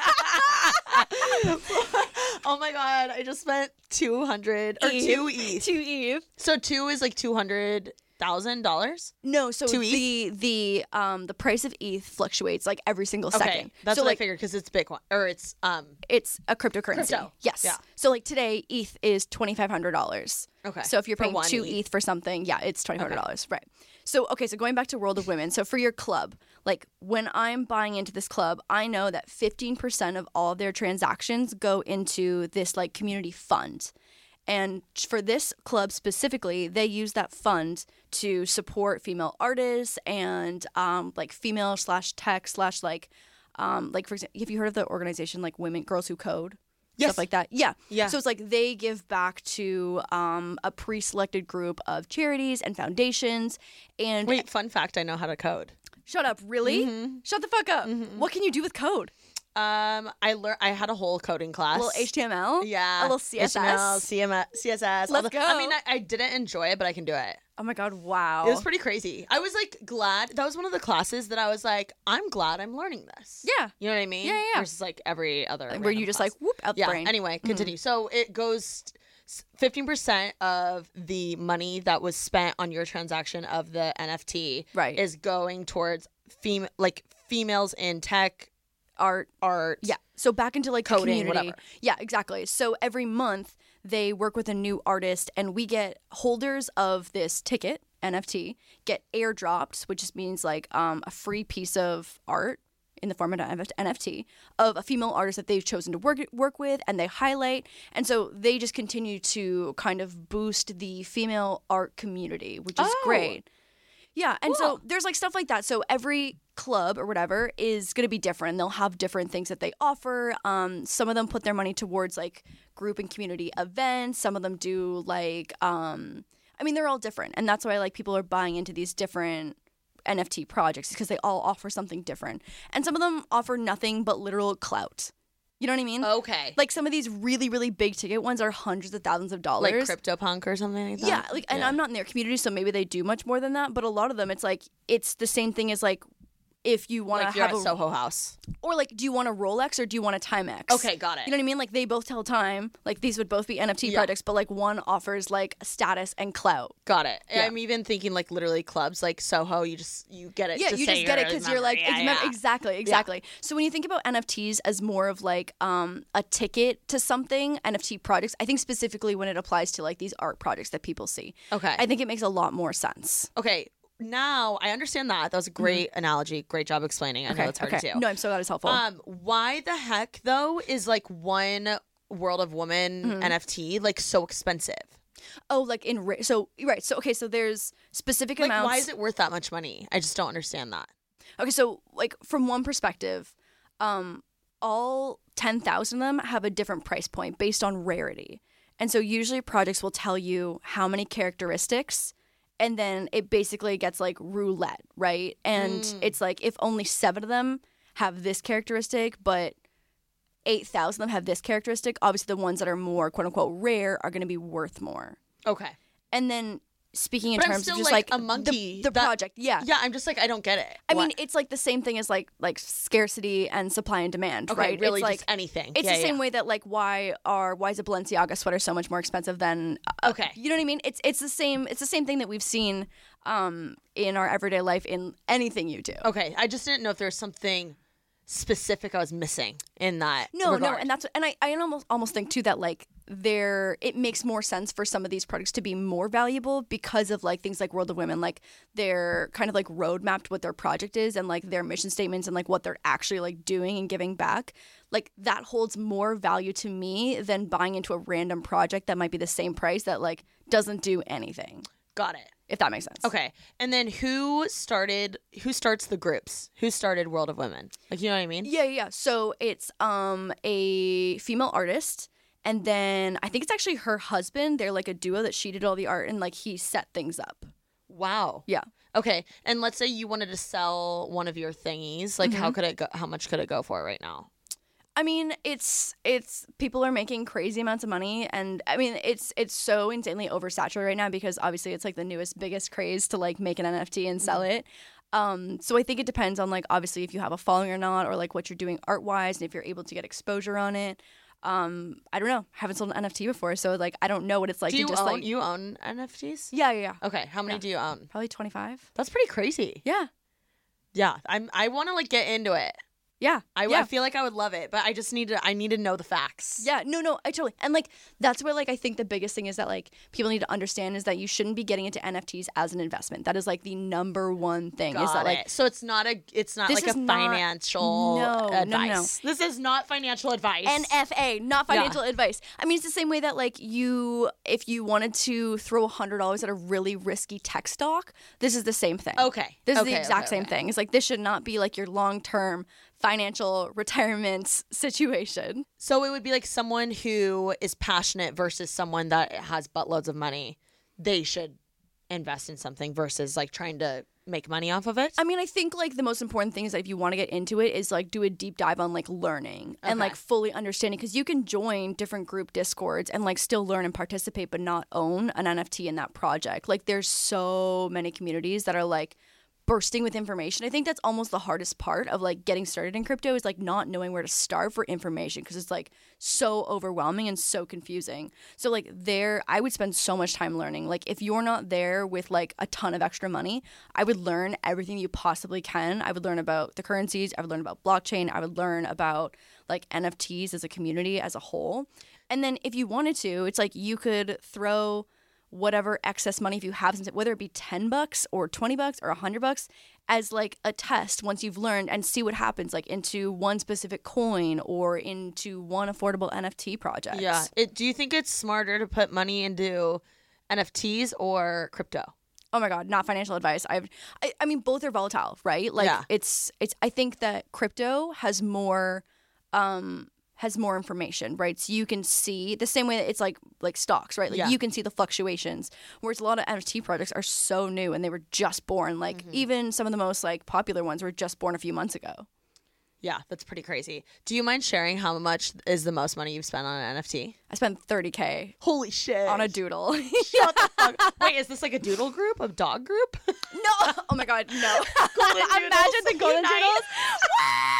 Oh my god! I just spent two hundred or E T H. two E T H. Two E T H. So two is like two hundred thousand dollars. No, so Two the the um the price of E T H fluctuates like every single Okay, second. that's so what like I figured because it's Bitcoin or it's um. it's a cryptocurrency. Crypto. Yes. Yeah. So like today, E T H is twenty five hundred dollars. Okay. So if you're For paying one two E T H. E T H for something, yeah, it's twenty five hundred dollars. Right. So okay, so going back to World of Women, so for your club, like when I'm buying into this club, I know that fifteen percent of all of their transactions go into this like community fund. And for this club specifically, they use that fund to support female artists and um, like female slash tech slash like um, like for example, have you heard of the organization like Women Girls Who Code? Yes. Stuff like that. Yeah. Yeah. So it's like they give back to um, a pre-selected group of charities and foundations. And Wait, fun fact: I know how to code. shut up, really? Mm-hmm. Shut the fuck up. What can you do with code? Um, I learned. I had a whole coding class. A little H T M L? Yeah. A little C S S? H T M L, C M S, C S S. all Let's the- go. I mean, I, I didn't enjoy it, but I can do it. Oh my God, wow. It was pretty crazy. I was like glad. That was one of the classes that I was like, I'm glad I'm learning this. Yeah. You know what I mean? Yeah, yeah, yeah. Versus like every other. Where random you just class. like, whoop, out the Yeah. brain. Anyway, continue. So it goes fifteen percent of the money that was spent on your transaction of the N F T Right. is going towards fem- like females in tech, Art. art. Yeah. So back into like the Coding, community. whatever. Yeah, exactly. So every month they work with a new artist and we get holders of this ticket, N F T, get airdropped, which just means like um, a free piece of art in the form of an N F T of a female artist that they've chosen to work work with and they highlight. And so they just continue to kind of boost the female art community, which is Oh. great. Yeah, and Cool. so there's like stuff like that. So every club or whatever is going to be different. They'll have different things that they offer. Um, some of them put their money towards like group and community events. Some of them do like, um, I mean, they're all different. And that's why like people are buying into these different N F T projects because they all offer something different. And some of them offer nothing but literal clout. You know what I mean? Okay. Like some of these really, really big ticket ones are hundreds of thousands of dollars. Like CryptoPunk or something like that. Yeah, like, and I'm not in their community, so maybe they do much more than that. But a lot of them, it's like it's the same thing as like if you want to like you're have at a Soho House. or like, do you want a Rolex or do you want a Timex? Okay, got it. You know what I mean? Like they both tell time. Like these would both be N F T Yeah. projects, but like one offers like status and clout. Got it. Yeah. I'm even thinking like literally clubs like Soho. You just you get it. Yeah, to you say just get it you're a because you're like member. ex- Yeah, yeah. exactly, exactly. So when you think about N F Ts as more of like um, a ticket to something, N F T projects, I think specifically when it applies to like these art projects that people see, Okay. I think it makes a lot more sense. Okay. Now I understand that. That was a great analogy. Great job explaining. I know it's hard okay. to do. No, I'm so glad it's helpful. Um, why the heck though is like one World of Women Mm-hmm. N F T like so expensive? oh, like in ra- so right. So okay, so there's specific Like amounts. why is it worth that much money? I just don't understand that. Okay, so like from one perspective, um, all ten thousand of them have a different price point based on rarity. And so usually projects will tell you how many characteristics, and then it basically gets like roulette, right? And it's like if only seven of them have this characteristic, but eight thousand of them have this characteristic, obviously the ones that are more quote unquote rare are going to be worth more. Okay. And then speaking in But I'm terms still of just like like, a monkey the, the that- project, yeah. Yeah, I'm just like I don't get it. I What? mean, it's like the same thing as like like scarcity and supply and demand, okay, right? really it's like just anything. it's Yeah, the yeah. same way that like why are why is a Balenciaga sweater so much more expensive than uh, Okay. you know what I mean? It's it's the same it's the same thing that we've seen um in our everyday life in anything you do. Okay, I just didn't know if there's something specific I was missing in that. No, regard. no, and that's and I, I almost almost think too that like there it makes more sense for some of these products to be more valuable because of like things like World of Women, like they're kind of like roadmapped what their project is and like their mission statements and like what they're actually like doing and giving back. Like that holds more value to me than buying into a random project that might be the same price that like doesn't do anything. Got it. If that makes sense. Okay. And then who started, who starts the groups? Who started World of Women? Like, you know what I mean? Yeah, yeah, yeah. So it's um a female artist, and then I think it's actually her husband. They're like a duo that she did all the art and like he set things up. Wow. Yeah. Okay. And let's say you wanted to sell one of your thingies. Like, how could it go? How much could it go for right now? I mean, it's it's people are making crazy amounts of money, and I mean, it's it's so insanely oversaturated right now because obviously it's like the newest, biggest craze to like make an N F T and sell it. Um, so I think it depends on like obviously if you have a following or not, or like what you're doing art wise, and if you're able to get exposure on it. Um, I don't know. I haven't sold an N F T before, so like I don't know what it's like do you to just own, like you own N F Ts? yeah, yeah, yeah. Okay. How many Yeah. do you own? Probably twenty-five. That's pretty crazy. Yeah, Yeah. I'm. I want to like get into it. yeah. I, yeah. I feel like I would love it, but I just need to. I need to know the facts. Yeah, no, no, I totally. And like that's where like I think the biggest thing is that like people need to understand is that you shouldn't be getting into N F Ts as an investment. That is like the number one thing. Got is that it. like So it's not a. It's not This like is a not- financial No, no, no, advice. no. This is not financial advice. N F A, not financial advice. I mean, it's the same way that like you, if you wanted to throw a hundred dollars at a really risky tech stock, this is the same thing. Okay. This is Okay, the exact okay, same okay. thing. It's like this should not be like your long term financial retirement situation. So it would be like someone who is passionate versus someone that has buttloads of money. They should invest in something versus like trying to make money off of it. I mean, I think like the most important thing is that if you want to get into it is like do a deep dive on like learning and Okay. like fully understanding, because you can join different group discords and like still learn and participate but not own an N F T in that project. Like there's so many communities that are like bursting with information. I think that's almost the hardest part of like getting started in crypto is like not knowing where to start for information because it's like so overwhelming and so confusing. So like there, I would spend so much time learning. Like if you're not there with like a ton of extra money, I would learn everything you possibly can. I would learn about the currencies. I would learn about blockchain. I would learn about like N F Ts as a community as a whole. And then if you wanted to, it's like you could throw whatever excess money, if you have, whether it be ten bucks or twenty bucks or a hundred bucks, as like a test once you've learned and see what happens, like into one specific coin or into one affordable N F T project. Yeah. It, do you think it's smarter to put money into N F Ts or crypto? Oh my God, not financial advice. I've, I, I mean, both are volatile, right? Like Yeah. it's, it's. I think that crypto has more, um, has more information, right? So you can see the same way that it's like like stocks, right? Like Yeah. you can see the fluctuations. Whereas a lot of N F T projects are so new and they were just born. Like Mm-hmm. even some of the most like popular ones were just born a few months ago. Yeah, that's pretty crazy. Do you mind sharing how much is the most money you've spent on an N F T? I spent thirty K Holy shit. on a doodle. Shut the fuck. Wait, is this like a doodle group? A dog group? No, oh my God, no. Golden Imagine doodles the golden unite. doodles. Wow.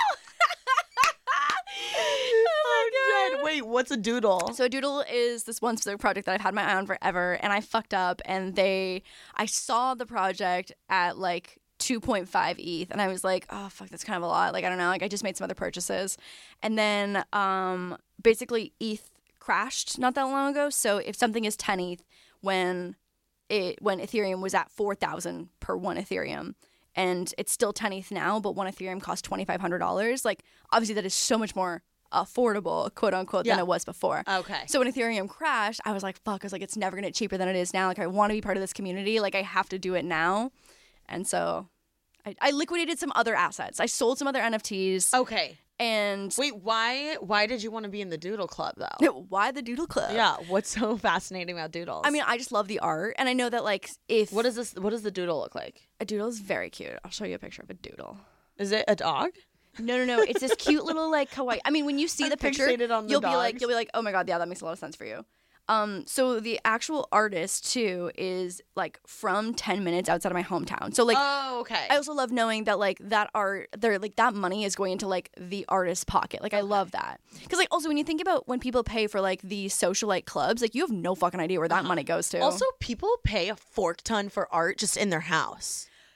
Oh my God. Wait, what's a doodle? So a doodle is this one specific project that I've had my eye on forever, and I fucked up, and they, I saw the project at like two point five E T H, and I was like, oh fuck, that's kind of a lot. Like I don't know, like I just made some other purchases, and then um basically E T H crashed not that long ago. So if something is ten E T H when it when Ethereum was at four thousand per one Ethereum. And it's still ten E T H now, but one Ethereum costs twenty-five hundred dollars. Like, obviously, that is so much more affordable, quote unquote, Yeah. than it was before. Okay. So when Ethereum crashed, I was like, fuck, I was like, it's never going to get cheaper than it is now. Like, I want to be part of this community. Like, I have to do it now. And so I, I liquidated some other assets. I sold some other N F Ts. Okay. And Wait, why why did you want to be in the doodle club though? why the Doodle Club? Yeah, what's so fascinating about doodles? I mean, I just love the art. And I know that, like, if what is this what does the doodle look like? a doodle is very cute. I'll show you a picture of a doodle. Is it a dog? No, no, no. It's this cute little like kawaii. I mean, when you see I'm the picture, fixated on the you'll be like, dogs. you'll be like, oh my God, yeah, that makes a lot of sense for you. Um, so the actual artist too is like from ten minutes outside of my hometown. So like, Oh, okay. I also love knowing that like that art, they're like that money is going into like the artist's pocket. Like I love that because like also when you think about when people pay for like the socialite clubs, like you have no fucking idea where that money goes to. Also, people pay a fork ton for art just in their house.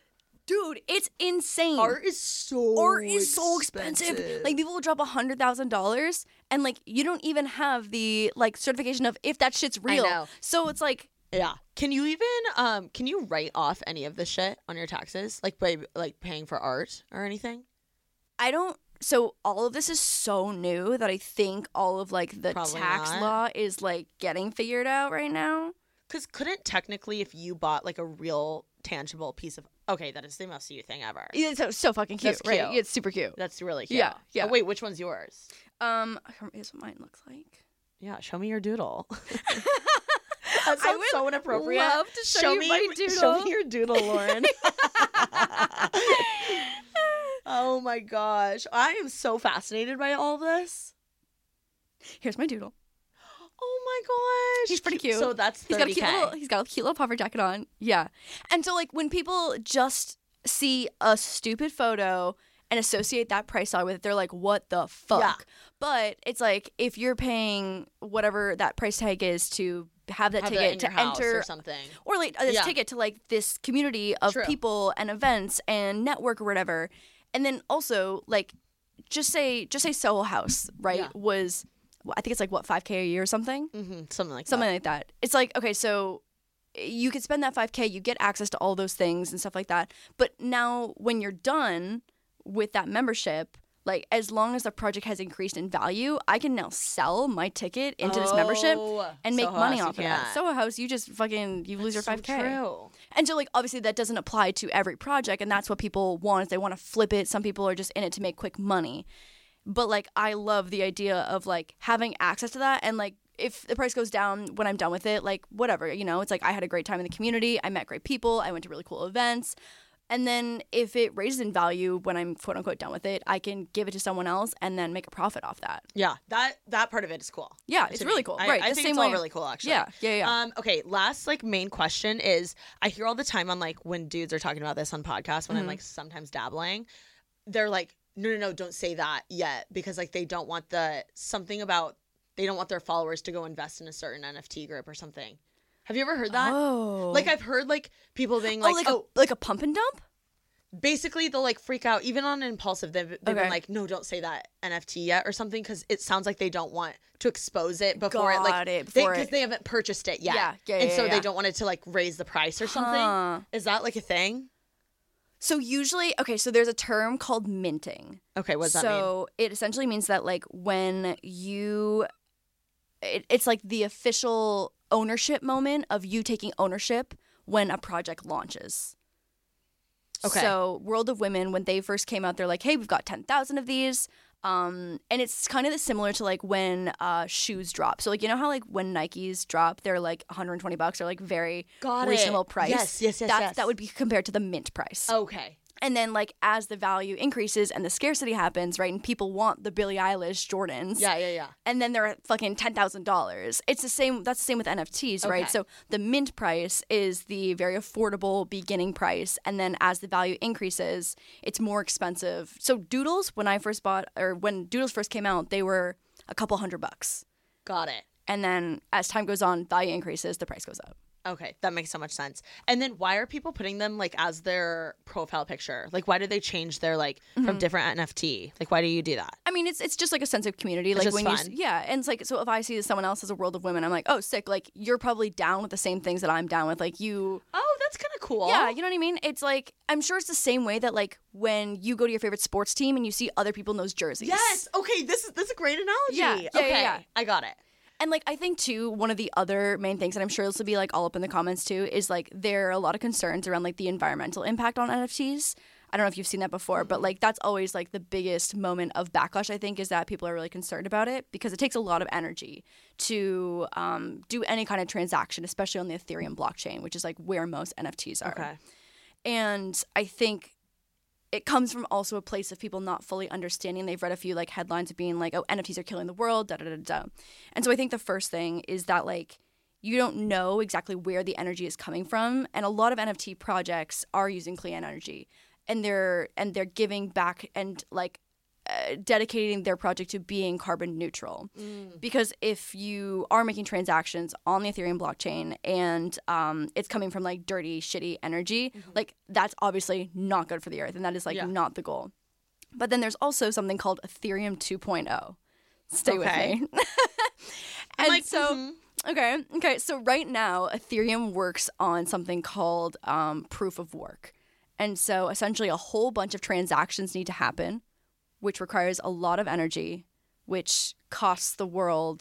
Dude, it's insane. Art is so Art is so expensive. Like, people will drop a hundred thousand dollars, and like you don't even have the like certification of if that shit's real. I know. So it's like, yeah. Can you even um can you write off any of this shit on your taxes, like by like paying for art or anything? I don't. So all of this is so new that I think all of like the Probably tax not. law is like getting figured out right now. Because couldn't technically, if you bought like a real tangible piece of, okay, that is the most you thing ever. Yeah, it's so, so fucking cute, That's right? cute. It's super cute. That's really cute. Yeah, yeah. Oh, wait, which one's yours? Um, here's what mine looks like. Yeah, show me your doodle. That I sounds would so inappropriate. love to show you me, my doodle. Show me your doodle, Lauren. Oh my gosh. I am so fascinated by all this. Here's my doodle. Oh my gosh. He's pretty cute. So that's He's got a thirty K. cute little, he's got a cute little puffer jacket on. Yeah. And so like when people just see a stupid photo and associate that price tag with it, they're like, what the fuck? Yeah. But it's like if you're paying whatever that price tag is to have that Have that ticket in to your house enter or something. or like this Yeah. ticket to like this community of True. people and events and network or whatever. And then also like just say just say Soho House, right? Yeah. Was I think it's like what five K a year or something? Mm-hmm. Something like Something that. like that. It's like, okay, so you could spend that five K, you get access to all those things and stuff like that. But now when you're done with that membership, like as long as the project has increased in value, I can now sell my ticket into this membership Oh, and make Soho money House, off you of that. can't. Soho House, you just fucking, you lose your So five K. true. And so like obviously that doesn't apply to every project, and that's what people want is they want to flip it. Some people are just in it to make quick money. But like I love the idea of like having access to that, and like if the price goes down when I'm done with it, like whatever, you know, it's like I had a great time in the community, I met great people, I went to really cool events. And then if it raises in value when I'm quote unquote done with it, I can give it to someone else and then make a profit off that. Yeah, that that part of it is cool. Yeah, to it's me. really cool. I, Right, I the think same it's all way- really cool, actually. Yeah, yeah, yeah. Um, okay, last like main question is I hear all the time on like when dudes are talking about this on podcasts when I'm Mm-hmm. like sometimes dabbling, they're like, no, no, no, don't say that yet because like they don't want the something about they don't want their followers to go invest in a certain N F T group or something. Have you ever heard that? Oh. Like I've heard like people being like, oh, like oh, a like a pump and dump? basically they'll like freak out even on Impulsive. They've, they've Okay. been like, no, don't say that N F T yet or something because it sounds like they don't want to expose it before it like Got it, before because it- they, haven't purchased it yet. Yeah, yeah, and yeah, so yeah. they don't want it to like raise the price or something. Huh. Is that like a thing? So usually, okay, so there's a term called minting. Okay, what does that mean? So it essentially means that like when you, it, it's like the official ownership moment of you taking ownership when a project launches. Okay. So World of Women, when they first came out, they're like, hey, we've got ten thousand of these. Um, and it's kind of similar to like when uh, shoes drop. So like, you know how like when Nikes drop, they're like one hundred twenty bucks or like very Got it. reasonable price. Yes, yes, yes, That's, yes. That would be compared to the mint price. Okay. And then, like, as the value increases and the scarcity happens, right, and people want the Billie Eilish Jordans. Yeah, yeah, yeah. And then they're at fucking ten thousand dollars. It's the same, that's the same with N F Ts, right? Okay. So the mint price is the very affordable beginning price. And then as the value increases, it's more expensive. So Doodles, when I first bought, or when Doodles first came out, they were a couple hundred bucks. Got it. And then as time goes on, value increases, the price goes up. Okay, that makes so much sense. And then why are people putting them like as their profile picture? Like why did they change their like Mm-hmm. from different N F T? Like why do you do that? I mean, it's it's just like a sense of community. Like just when fun. you, yeah, and it's like so if I see that someone else has a World of Women, I'm like, oh, sick. Like you're probably down with the same things that I'm down with. Like you, Oh, that's kind of cool. yeah, you know what I mean. It's like I'm sure it's the same way that like when you go to your favorite sports team and you see other people in those jerseys. Yes. Okay, this is this is a great analogy. Yeah, yeah, okay. yeah, yeah. I got it. And like I think too, one of the other main things, and I'm sure this will be like all up in the comments too, is like there are a lot of concerns around like the environmental impact on N F Ts. I don't know if you've seen that before, but like that's always like the biggest moment of backlash, I think, is that people are really concerned about it because it takes a lot of energy to um, do any kind of transaction, especially on the Ethereum blockchain, which is like where most N F Ts are. Okay. And I think it comes from also a place of people not fully understanding. They've read a few like headlines of being like, oh, N F Ts are killing the world, da da da da. And so I think the first thing is that like you don't know exactly where the energy is coming from, and a lot of N F T projects are using clean energy, and they're and they're giving back and like uh, dedicating their project to being carbon neutral. Mm. Because if you are making transactions on the Ethereum blockchain and um, it's coming from like dirty, shitty energy, mm-hmm. like that's obviously not good for the earth, and that is like yeah. not the goal. But then there's also something called Ethereum two point oh. Stay okay. with me. And like, so, mm-hmm. okay, okay. So right now, Ethereum works on something called um, proof of work. And so essentially a whole bunch of transactions need to happen, which requires a lot of energy, which costs the world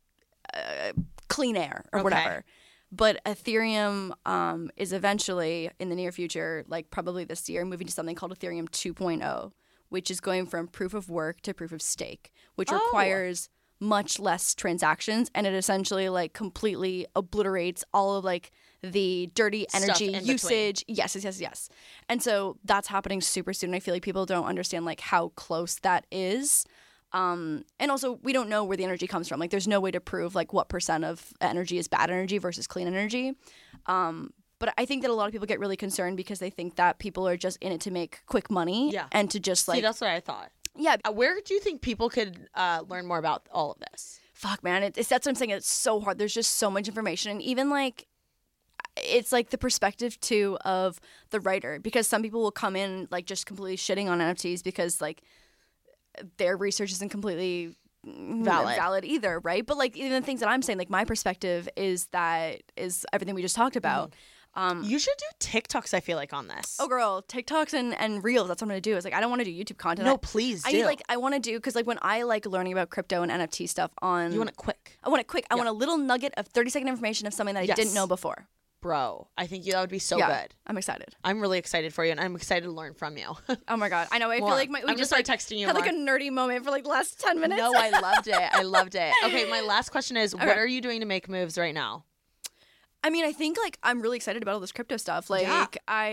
uh, clean air or okay. whatever. But Ethereum um, is eventually, in the near future, like probably this year, moving to something called Ethereum two point oh, which is going from proof of work to proof of stake, which oh. requires much less transactions, and it essentially like completely obliterates all of like the dirty energy usage. Between. Yes, yes, yes, yes. And so that's happening super soon. I feel like people don't understand like how close that is. Um, and also we don't know where the energy comes from. Like there's no way to prove like what percent of energy is bad energy versus clean energy. Um, but I think that a lot of people get really concerned because they think that people are just in it to make quick money yeah. and to just like. See, that's what I thought. Yeah. Uh, where do you think people could uh, learn more about all of this? Fuck, man. It, it's, that's what I'm saying. It's so hard. There's just so much information. And even like, it's like the perspective too of the writer, because some people will come in like just completely shitting on N F Ts because like their research isn't completely valid, valid either, right? But like even the things that I'm saying, like my perspective is that is everything we just talked about. Mm-hmm. Um, you should do TikToks, I feel like, on this. Oh, girl, TikToks and, and Reels. That's what I'm going to do. It's like, I don't want to do YouTube content. No, please I, do. I, like, I want to do, because like when I like learning about crypto and N F T stuff on... You want it quick. I want it quick. Yeah. I want a little nugget of thirty second information of something that I yes. didn't know before. Bro, I think you, that would be so yeah, good. I'm excited. I'm really excited for you, and I'm excited to learn from you. Oh my God. I know. I more. feel like my, we I'm just start like, texting you had more. like a nerdy moment for like the last ten minutes. No, I loved it. I loved it. Okay, my last question is, okay. what are you doing to make moves right now? I mean, I think like I'm really excited about all this crypto stuff. Like yeah.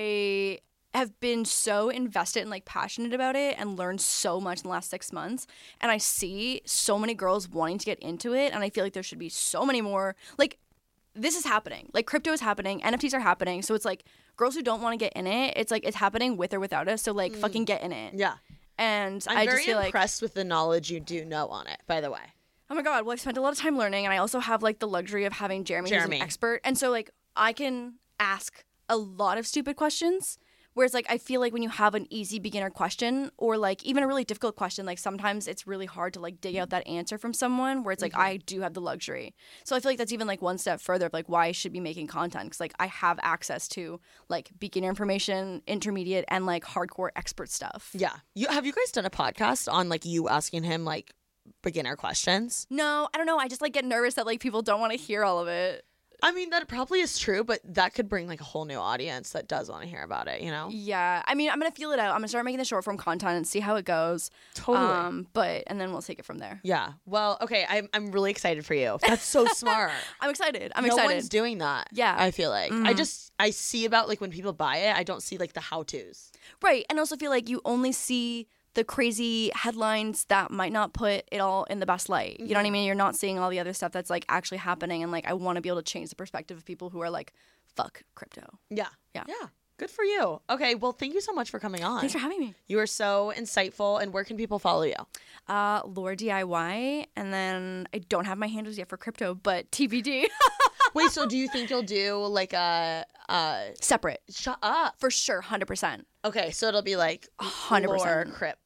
I have been so invested and like passionate about it and learned so much in the last six months. And I see so many girls wanting to get into it. And I feel like there should be so many more. Like this is happening. Like crypto is happening. N F Ts are happening. So it's like girls who don't want to get in it, it's like it's happening with or without us. So like mm. fucking get in it. Yeah. And I'm I very just feel impressed like, with the knowledge you do know on it, by the way. Oh my God. Well, I've spent a lot of time learning, and I also have like the luxury of having Jeremy, Jeremy. who's an expert. And so like I can ask a lot of stupid questions. Whereas like I feel like when you have an easy beginner question or like even a really difficult question, like sometimes it's really hard to like dig out that answer from someone, where it's like mm-hmm. I do have the luxury. So I feel like that's even like one step further of like why I should be making content, because like I have access to like beginner information, intermediate, and like hardcore expert stuff. Yeah. You have you guys done a podcast on like you asking him like beginner questions? No, I don't know. I just like get nervous that like people don't want to hear all of it. I mean, that probably is true, but that could bring like a whole new audience that does want to hear about it, you know? Yeah. I mean, I'm going to feel it out. I'm going to start making the short form content and see how it goes. Totally. Um, but, and then we'll take it from there. Yeah. Well, okay. I'm, I'm really excited for you. That's so smart. I'm excited. I'm no excited. No one's doing that. Yeah. I feel like. Mm-hmm. I just, I see about like when people buy it, I don't see like the how-tos. Right. And I also feel like you only see the crazy headlines that might not put it all in the best light. You know what I mean? You're not seeing all the other stuff that's like actually happening. And like, I want to be able to change the perspective of people who are like, fuck crypto. Yeah. Yeah. Yeah. Good for you. Okay. Well, thank you so much for coming on. Thanks for having me. You are so insightful. And where can people follow you? Uh, Lore D I Y. And then I don't have my handles yet for crypto, but T B D. Wait, so do you think you'll do like a uh separate? Shut up. For sure, one hundred percent. Okay, so it'll be like one hundred percent. Lore Crypt.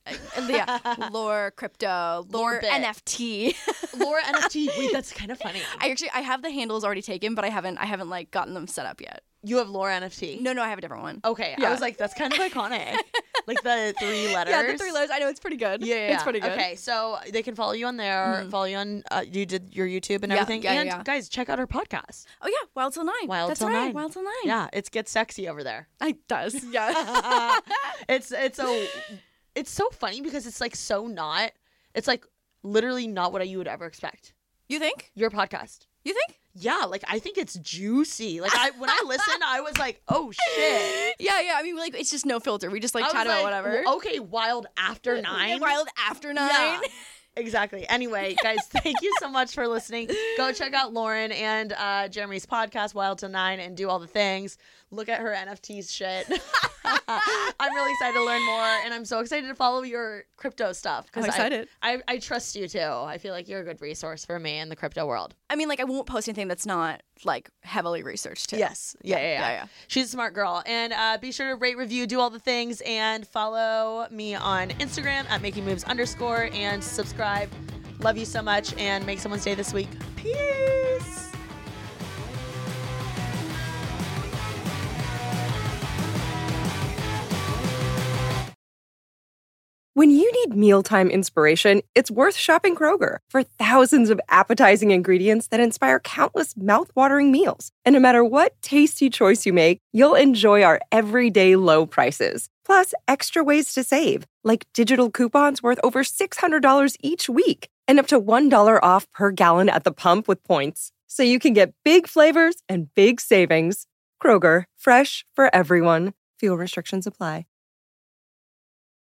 Yeah, Lore Crypto, Lore, Lore N F T, Lore N F T. Wait, that's kind of funny. I actually I have the handles already taken, but I haven't I haven't like gotten them set up yet. You have Lore N F T? No, no, I have a different one. Okay, yeah. I was like, that's kind of iconic. Like the three letters. Yeah, the three letters. I know, it's pretty good. Yeah, yeah, it's pretty good. Okay, so they can follow you on there, mm-hmm. follow you on, uh, you did your YouTube and yeah, everything. Yeah, and yeah. guys, check out our podcast. Oh yeah, Wild Till Nine. Wild That's Till right. Nine. Wild Till Nine. Yeah, it's Get Sexy over there. It does, yeah. it's, it's so, it's so funny because it's like so not, it's like literally not what you would ever expect. You think? Your podcast. You think? Yeah, like I think it's juicy. Like I when I listened, I was like, "Oh shit!" Yeah, yeah. I mean, like it's just no filter. We just like chat about like, whatever. Okay, Wild After Nine. Wild After Nine. Yeah, exactly. Anyway, guys, thank you so much for listening. Go check out Lauren and uh, Jeremy's podcast, Wild Till Nine, and do all the things. Look at her N F Ts shit. I'm really excited to learn more, and I'm so excited to follow your crypto stuff. I'm excited. I, I, I trust you, too. I feel like you're a good resource for me in the crypto world. I mean, like, I won't post anything that's not, like, heavily researched, too. Yes. Yeah, yeah, yeah. yeah, yeah. She's a smart girl. And uh, be sure to rate, review, do all the things, and follow me on Instagram at making moves underscore, and subscribe. Love you so much, and make someone's day this week. Peace. When you need mealtime inspiration, it's worth shopping Kroger for thousands of appetizing ingredients that inspire countless mouthwatering meals. And no matter what tasty choice you make, you'll enjoy our everyday low prices. Plus, extra ways to save, like digital coupons worth over six hundred dollars each week and up to one dollar off per gallon at the pump with points. So you can get big flavors and big savings. Kroger, fresh for everyone. Fuel restrictions apply.